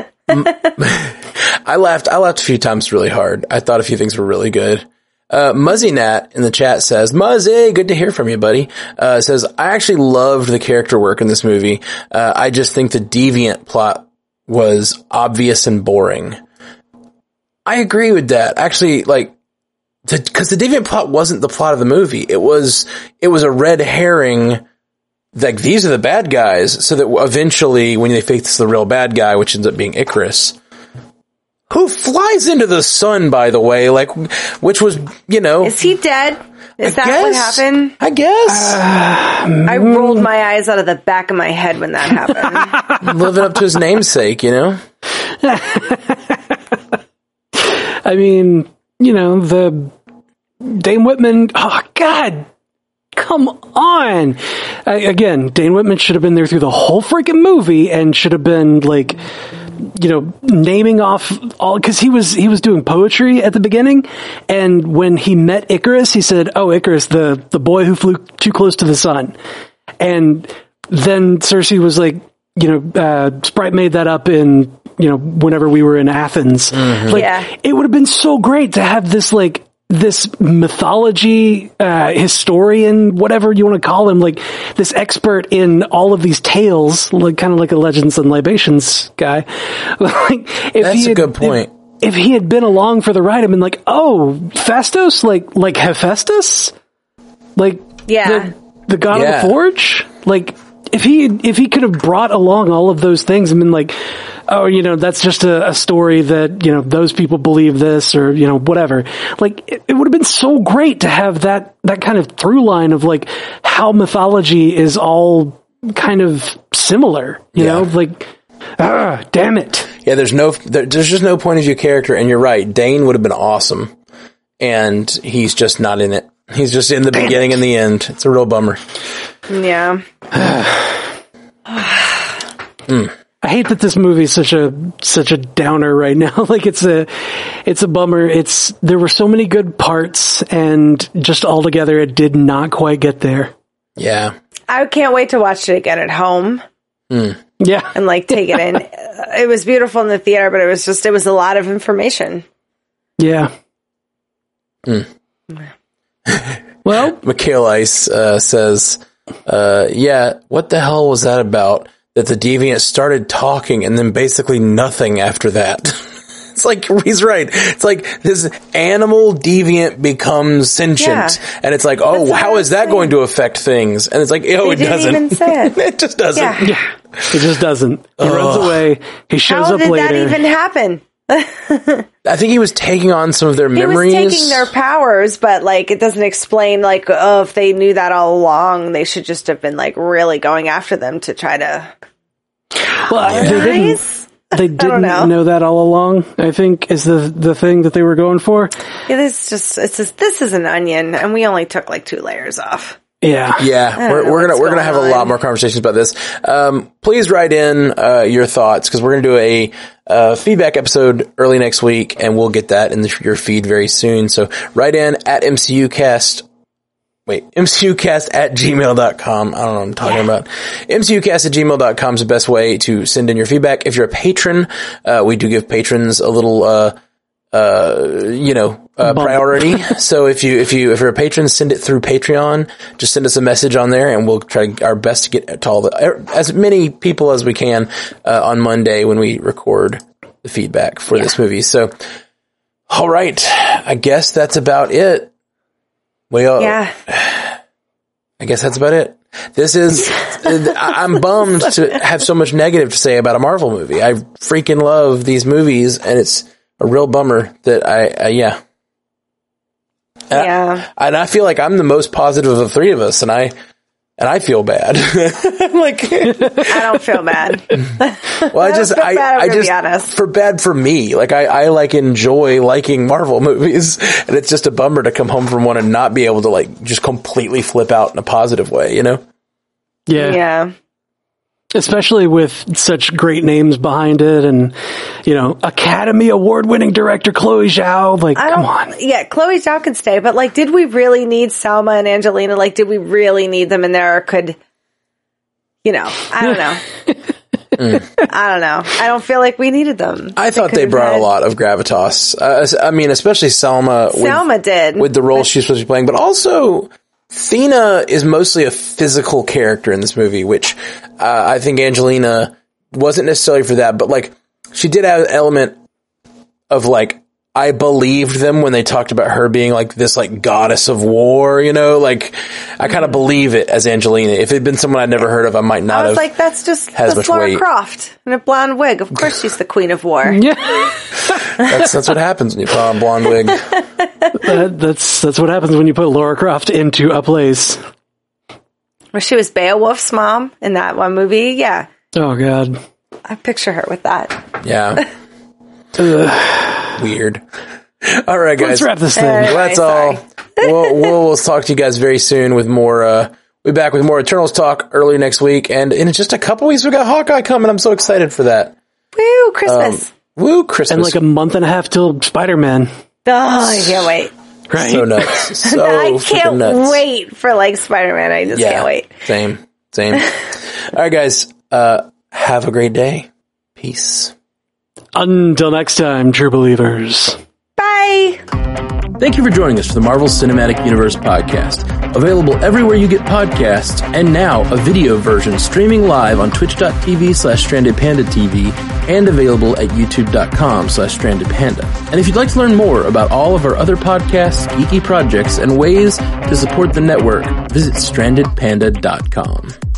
Speaker 3: I laughed. I laughed a few times really hard. I thought a few things were really good. Uh, Muzzy Nat in the chat says, Muzzy, good to hear from you, buddy. Uh, says, I actually loved the character work in this movie. Uh, I just think the deviant plot was obvious and boring. I agree with that. Actually, like, because the deviant plot wasn't the plot of the movie. It was, it was a red herring. Like, these are the bad guys. So that eventually, when they face the real bad guy, which ends up being Icarus, who flies into the sun, by the way, like, which was, you know.
Speaker 2: Is he dead? Is
Speaker 3: I
Speaker 2: that
Speaker 3: guess,
Speaker 2: what happened?
Speaker 3: I guess. Uh,
Speaker 2: I rolled my eyes out of the back of my head when that happened.
Speaker 3: Living up to his namesake, you know?
Speaker 1: I mean, you know, the Dane Whitman, oh, God. Come on. I, again, Dane Whitman should have been there through the whole freaking movie and should have been like, you know, naming off all, cause he was, he was doing poetry at the beginning. And when he met Icarus, he said, oh, Icarus, the, the boy who flew too close to the sun. And then Cersei was like, you know, uh, Sprite made that up in, you know, whenever we were in Athens. Mm-hmm. Like, yeah. It would have been so great to have this, like, this mythology, uh, historian, whatever you want to call him, like this expert in all of these tales, like kind of like a Legends and Libations guy. Like, if
Speaker 3: That's
Speaker 1: he had,
Speaker 3: a good point.
Speaker 1: If, if he had been along for the ride, I'd been like, oh, Phastos, like, like Hephaestus? Like,
Speaker 2: yeah.
Speaker 1: the, the god
Speaker 3: yeah.
Speaker 1: of the forge? Like, if he, if he could have brought along all of those things and been like, oh, you know, that's just a, a story that, you know, those people believe this or, you know, whatever. Like, it, it would have been so great to have that, that kind of through line of like how mythology is all kind of similar, you yeah. know, like, ah, damn it.
Speaker 3: Yeah, there's no, there, there's just no point of view character. And you're right. Dane would have been awesome. And he's just not in it. He's just in the damn beginning it. and the end. It's a real bummer.
Speaker 2: Yeah.
Speaker 1: mm. I hate that this movie is such a, such a downer right now. Like it's a, it's a bummer. It's, there were so many good parts and just altogether it did not quite get there.
Speaker 3: Yeah.
Speaker 2: I can't wait to watch it again at home.
Speaker 3: Mm.
Speaker 1: Yeah.
Speaker 2: And like take it in. It was beautiful in the theater, but it was just, it was a lot of information.
Speaker 1: Yeah.
Speaker 3: Mm.
Speaker 1: Well,
Speaker 3: Mikhail Ice, uh, says, uh, yeah, what the hell was that about? That the deviant started talking and then basically nothing after that. It's like, he's right. It's like this animal deviant becomes sentient. Yeah. And it's like, oh, That's how is that saying. going to affect things? And it's like, oh,
Speaker 2: they
Speaker 3: it doesn't.
Speaker 2: Even say it.
Speaker 3: It just doesn't.
Speaker 1: Yeah. yeah. It just doesn't. He Ugh. runs away. He shows
Speaker 2: how
Speaker 1: up
Speaker 2: later.
Speaker 1: later.
Speaker 2: How did that even happen?
Speaker 3: I think he was taking on some of their memories.
Speaker 2: He was taking their powers, but like it doesn't explain like, oh, if they knew that all along, they should just have been like really going after them to try to.
Speaker 1: Well,
Speaker 2: yeah.
Speaker 1: they didn't. They didn't know.
Speaker 2: know
Speaker 1: that all along. I think is the the thing that they were going for.
Speaker 2: Yeah, this just it's just this is an onion, and we only took like two layers off.
Speaker 1: Yeah,
Speaker 3: yeah. We're, we're gonna we're gonna have on. a lot more conversations about this. Um, please write in uh, your thoughts because we're gonna do a uh, feedback episode early next week, and we'll get that in the, your feed very soon. So write in at M C U Cast Wait, mcucast at gmail dot com. I don't know what I'm talking yeah. about. mcucast at gmail dot com is the best way to send in your feedback. If you're a patron, uh, we do give patrons a little, uh, uh, you know, uh, priority. So if you, if you, if you're a patron, send it through Patreon. Just send us a message on there and we'll try our best to get to all the, as many people as we can, uh, on Monday when we record the feedback for yeah. this movie. So, all right. I guess that's about it. We all,
Speaker 2: yeah.
Speaker 3: I guess that's about it. This is, I'm bummed to have so much negative to say about a Marvel movie. I freaking love these movies and it's a real bummer that I, I yeah.
Speaker 2: Yeah.
Speaker 3: I, and I feel like I'm the most positive of the three of us and I, and I feel bad. Like,
Speaker 2: I don't feel bad.
Speaker 3: Well, I, I just, I,
Speaker 2: bad,
Speaker 3: I just, for bad for me. Like, I, I like enjoy liking Marvel movies, and it's just a bummer to come home from one and not be able to like just completely flip out in a positive way, you know?
Speaker 1: Yeah.
Speaker 2: Yeah.
Speaker 1: Especially with such great names behind it and, you know, Academy Award winning director Chloe Zhao. Like,
Speaker 2: I
Speaker 1: come on.
Speaker 2: Yeah, Chloe Zhao can stay, but like, did we really need Selma and Angelina? Like, did we really need them in there? Or could, you know, I don't know. mm. I don't know. I don't feel like we needed them.
Speaker 3: I thought they, they brought had... a lot of gravitas. Uh, I mean, especially Selma.
Speaker 2: Selma
Speaker 3: with,
Speaker 2: did.
Speaker 3: With the role but... she's supposed to be playing, but also Thena is mostly a physical character in this movie, which uh, I think Angelina wasn't necessarily for that, but like she did have an element of like, I believed them when they talked about her being like this like goddess of war, you know, like I kind of believe it as Angelina. If it had been someone I'd never heard of, I might not have.
Speaker 2: I was like, that's just that's Lara weight. Croft in a blonde wig. Of course she's the queen of war.
Speaker 1: Yeah.
Speaker 3: that's, that's what happens when you put on a blonde wig.
Speaker 1: That, that's, that's what happens when you put Lara Croft into a place.
Speaker 2: Well, she was Beowulf's mom in that one movie. Yeah.
Speaker 1: Oh God.
Speaker 2: I picture her with that.
Speaker 3: Yeah. Weird. All right, guys.
Speaker 1: Let's wrap this thing.
Speaker 2: Anyway,
Speaker 3: That's
Speaker 2: sorry.
Speaker 3: all. We'll, we'll, we'll talk to you guys very soon with more, uh, we'll be back with more Eternals talk early next week. And in just a couple weeks, we got Hawkeye coming. I'm so excited for that.
Speaker 2: Woo, Christmas.
Speaker 3: Um, woo, Christmas.
Speaker 1: And like a month and a half till Spider-Man.
Speaker 2: Oh, I can't wait.
Speaker 1: Right.
Speaker 3: So nuts. So
Speaker 2: I can't
Speaker 3: nuts.
Speaker 2: wait for like Spider-Man. I just
Speaker 3: yeah,
Speaker 2: can't wait.
Speaker 3: Same. Same. All right, guys. Uh, have a great day. Peace.
Speaker 1: Until next time, true believers.
Speaker 2: Bye.
Speaker 3: Thank you for joining us for the Marvel Cinematic Universe podcast. Available everywhere you get podcasts, and now a video version streaming live on twitch.tv slash strandedpandatv and available at youtube.com slash strandedpanda. And if you'd like to learn more about all of our other podcasts, geeky projects, and ways to support the network, visit stranded panda dot com.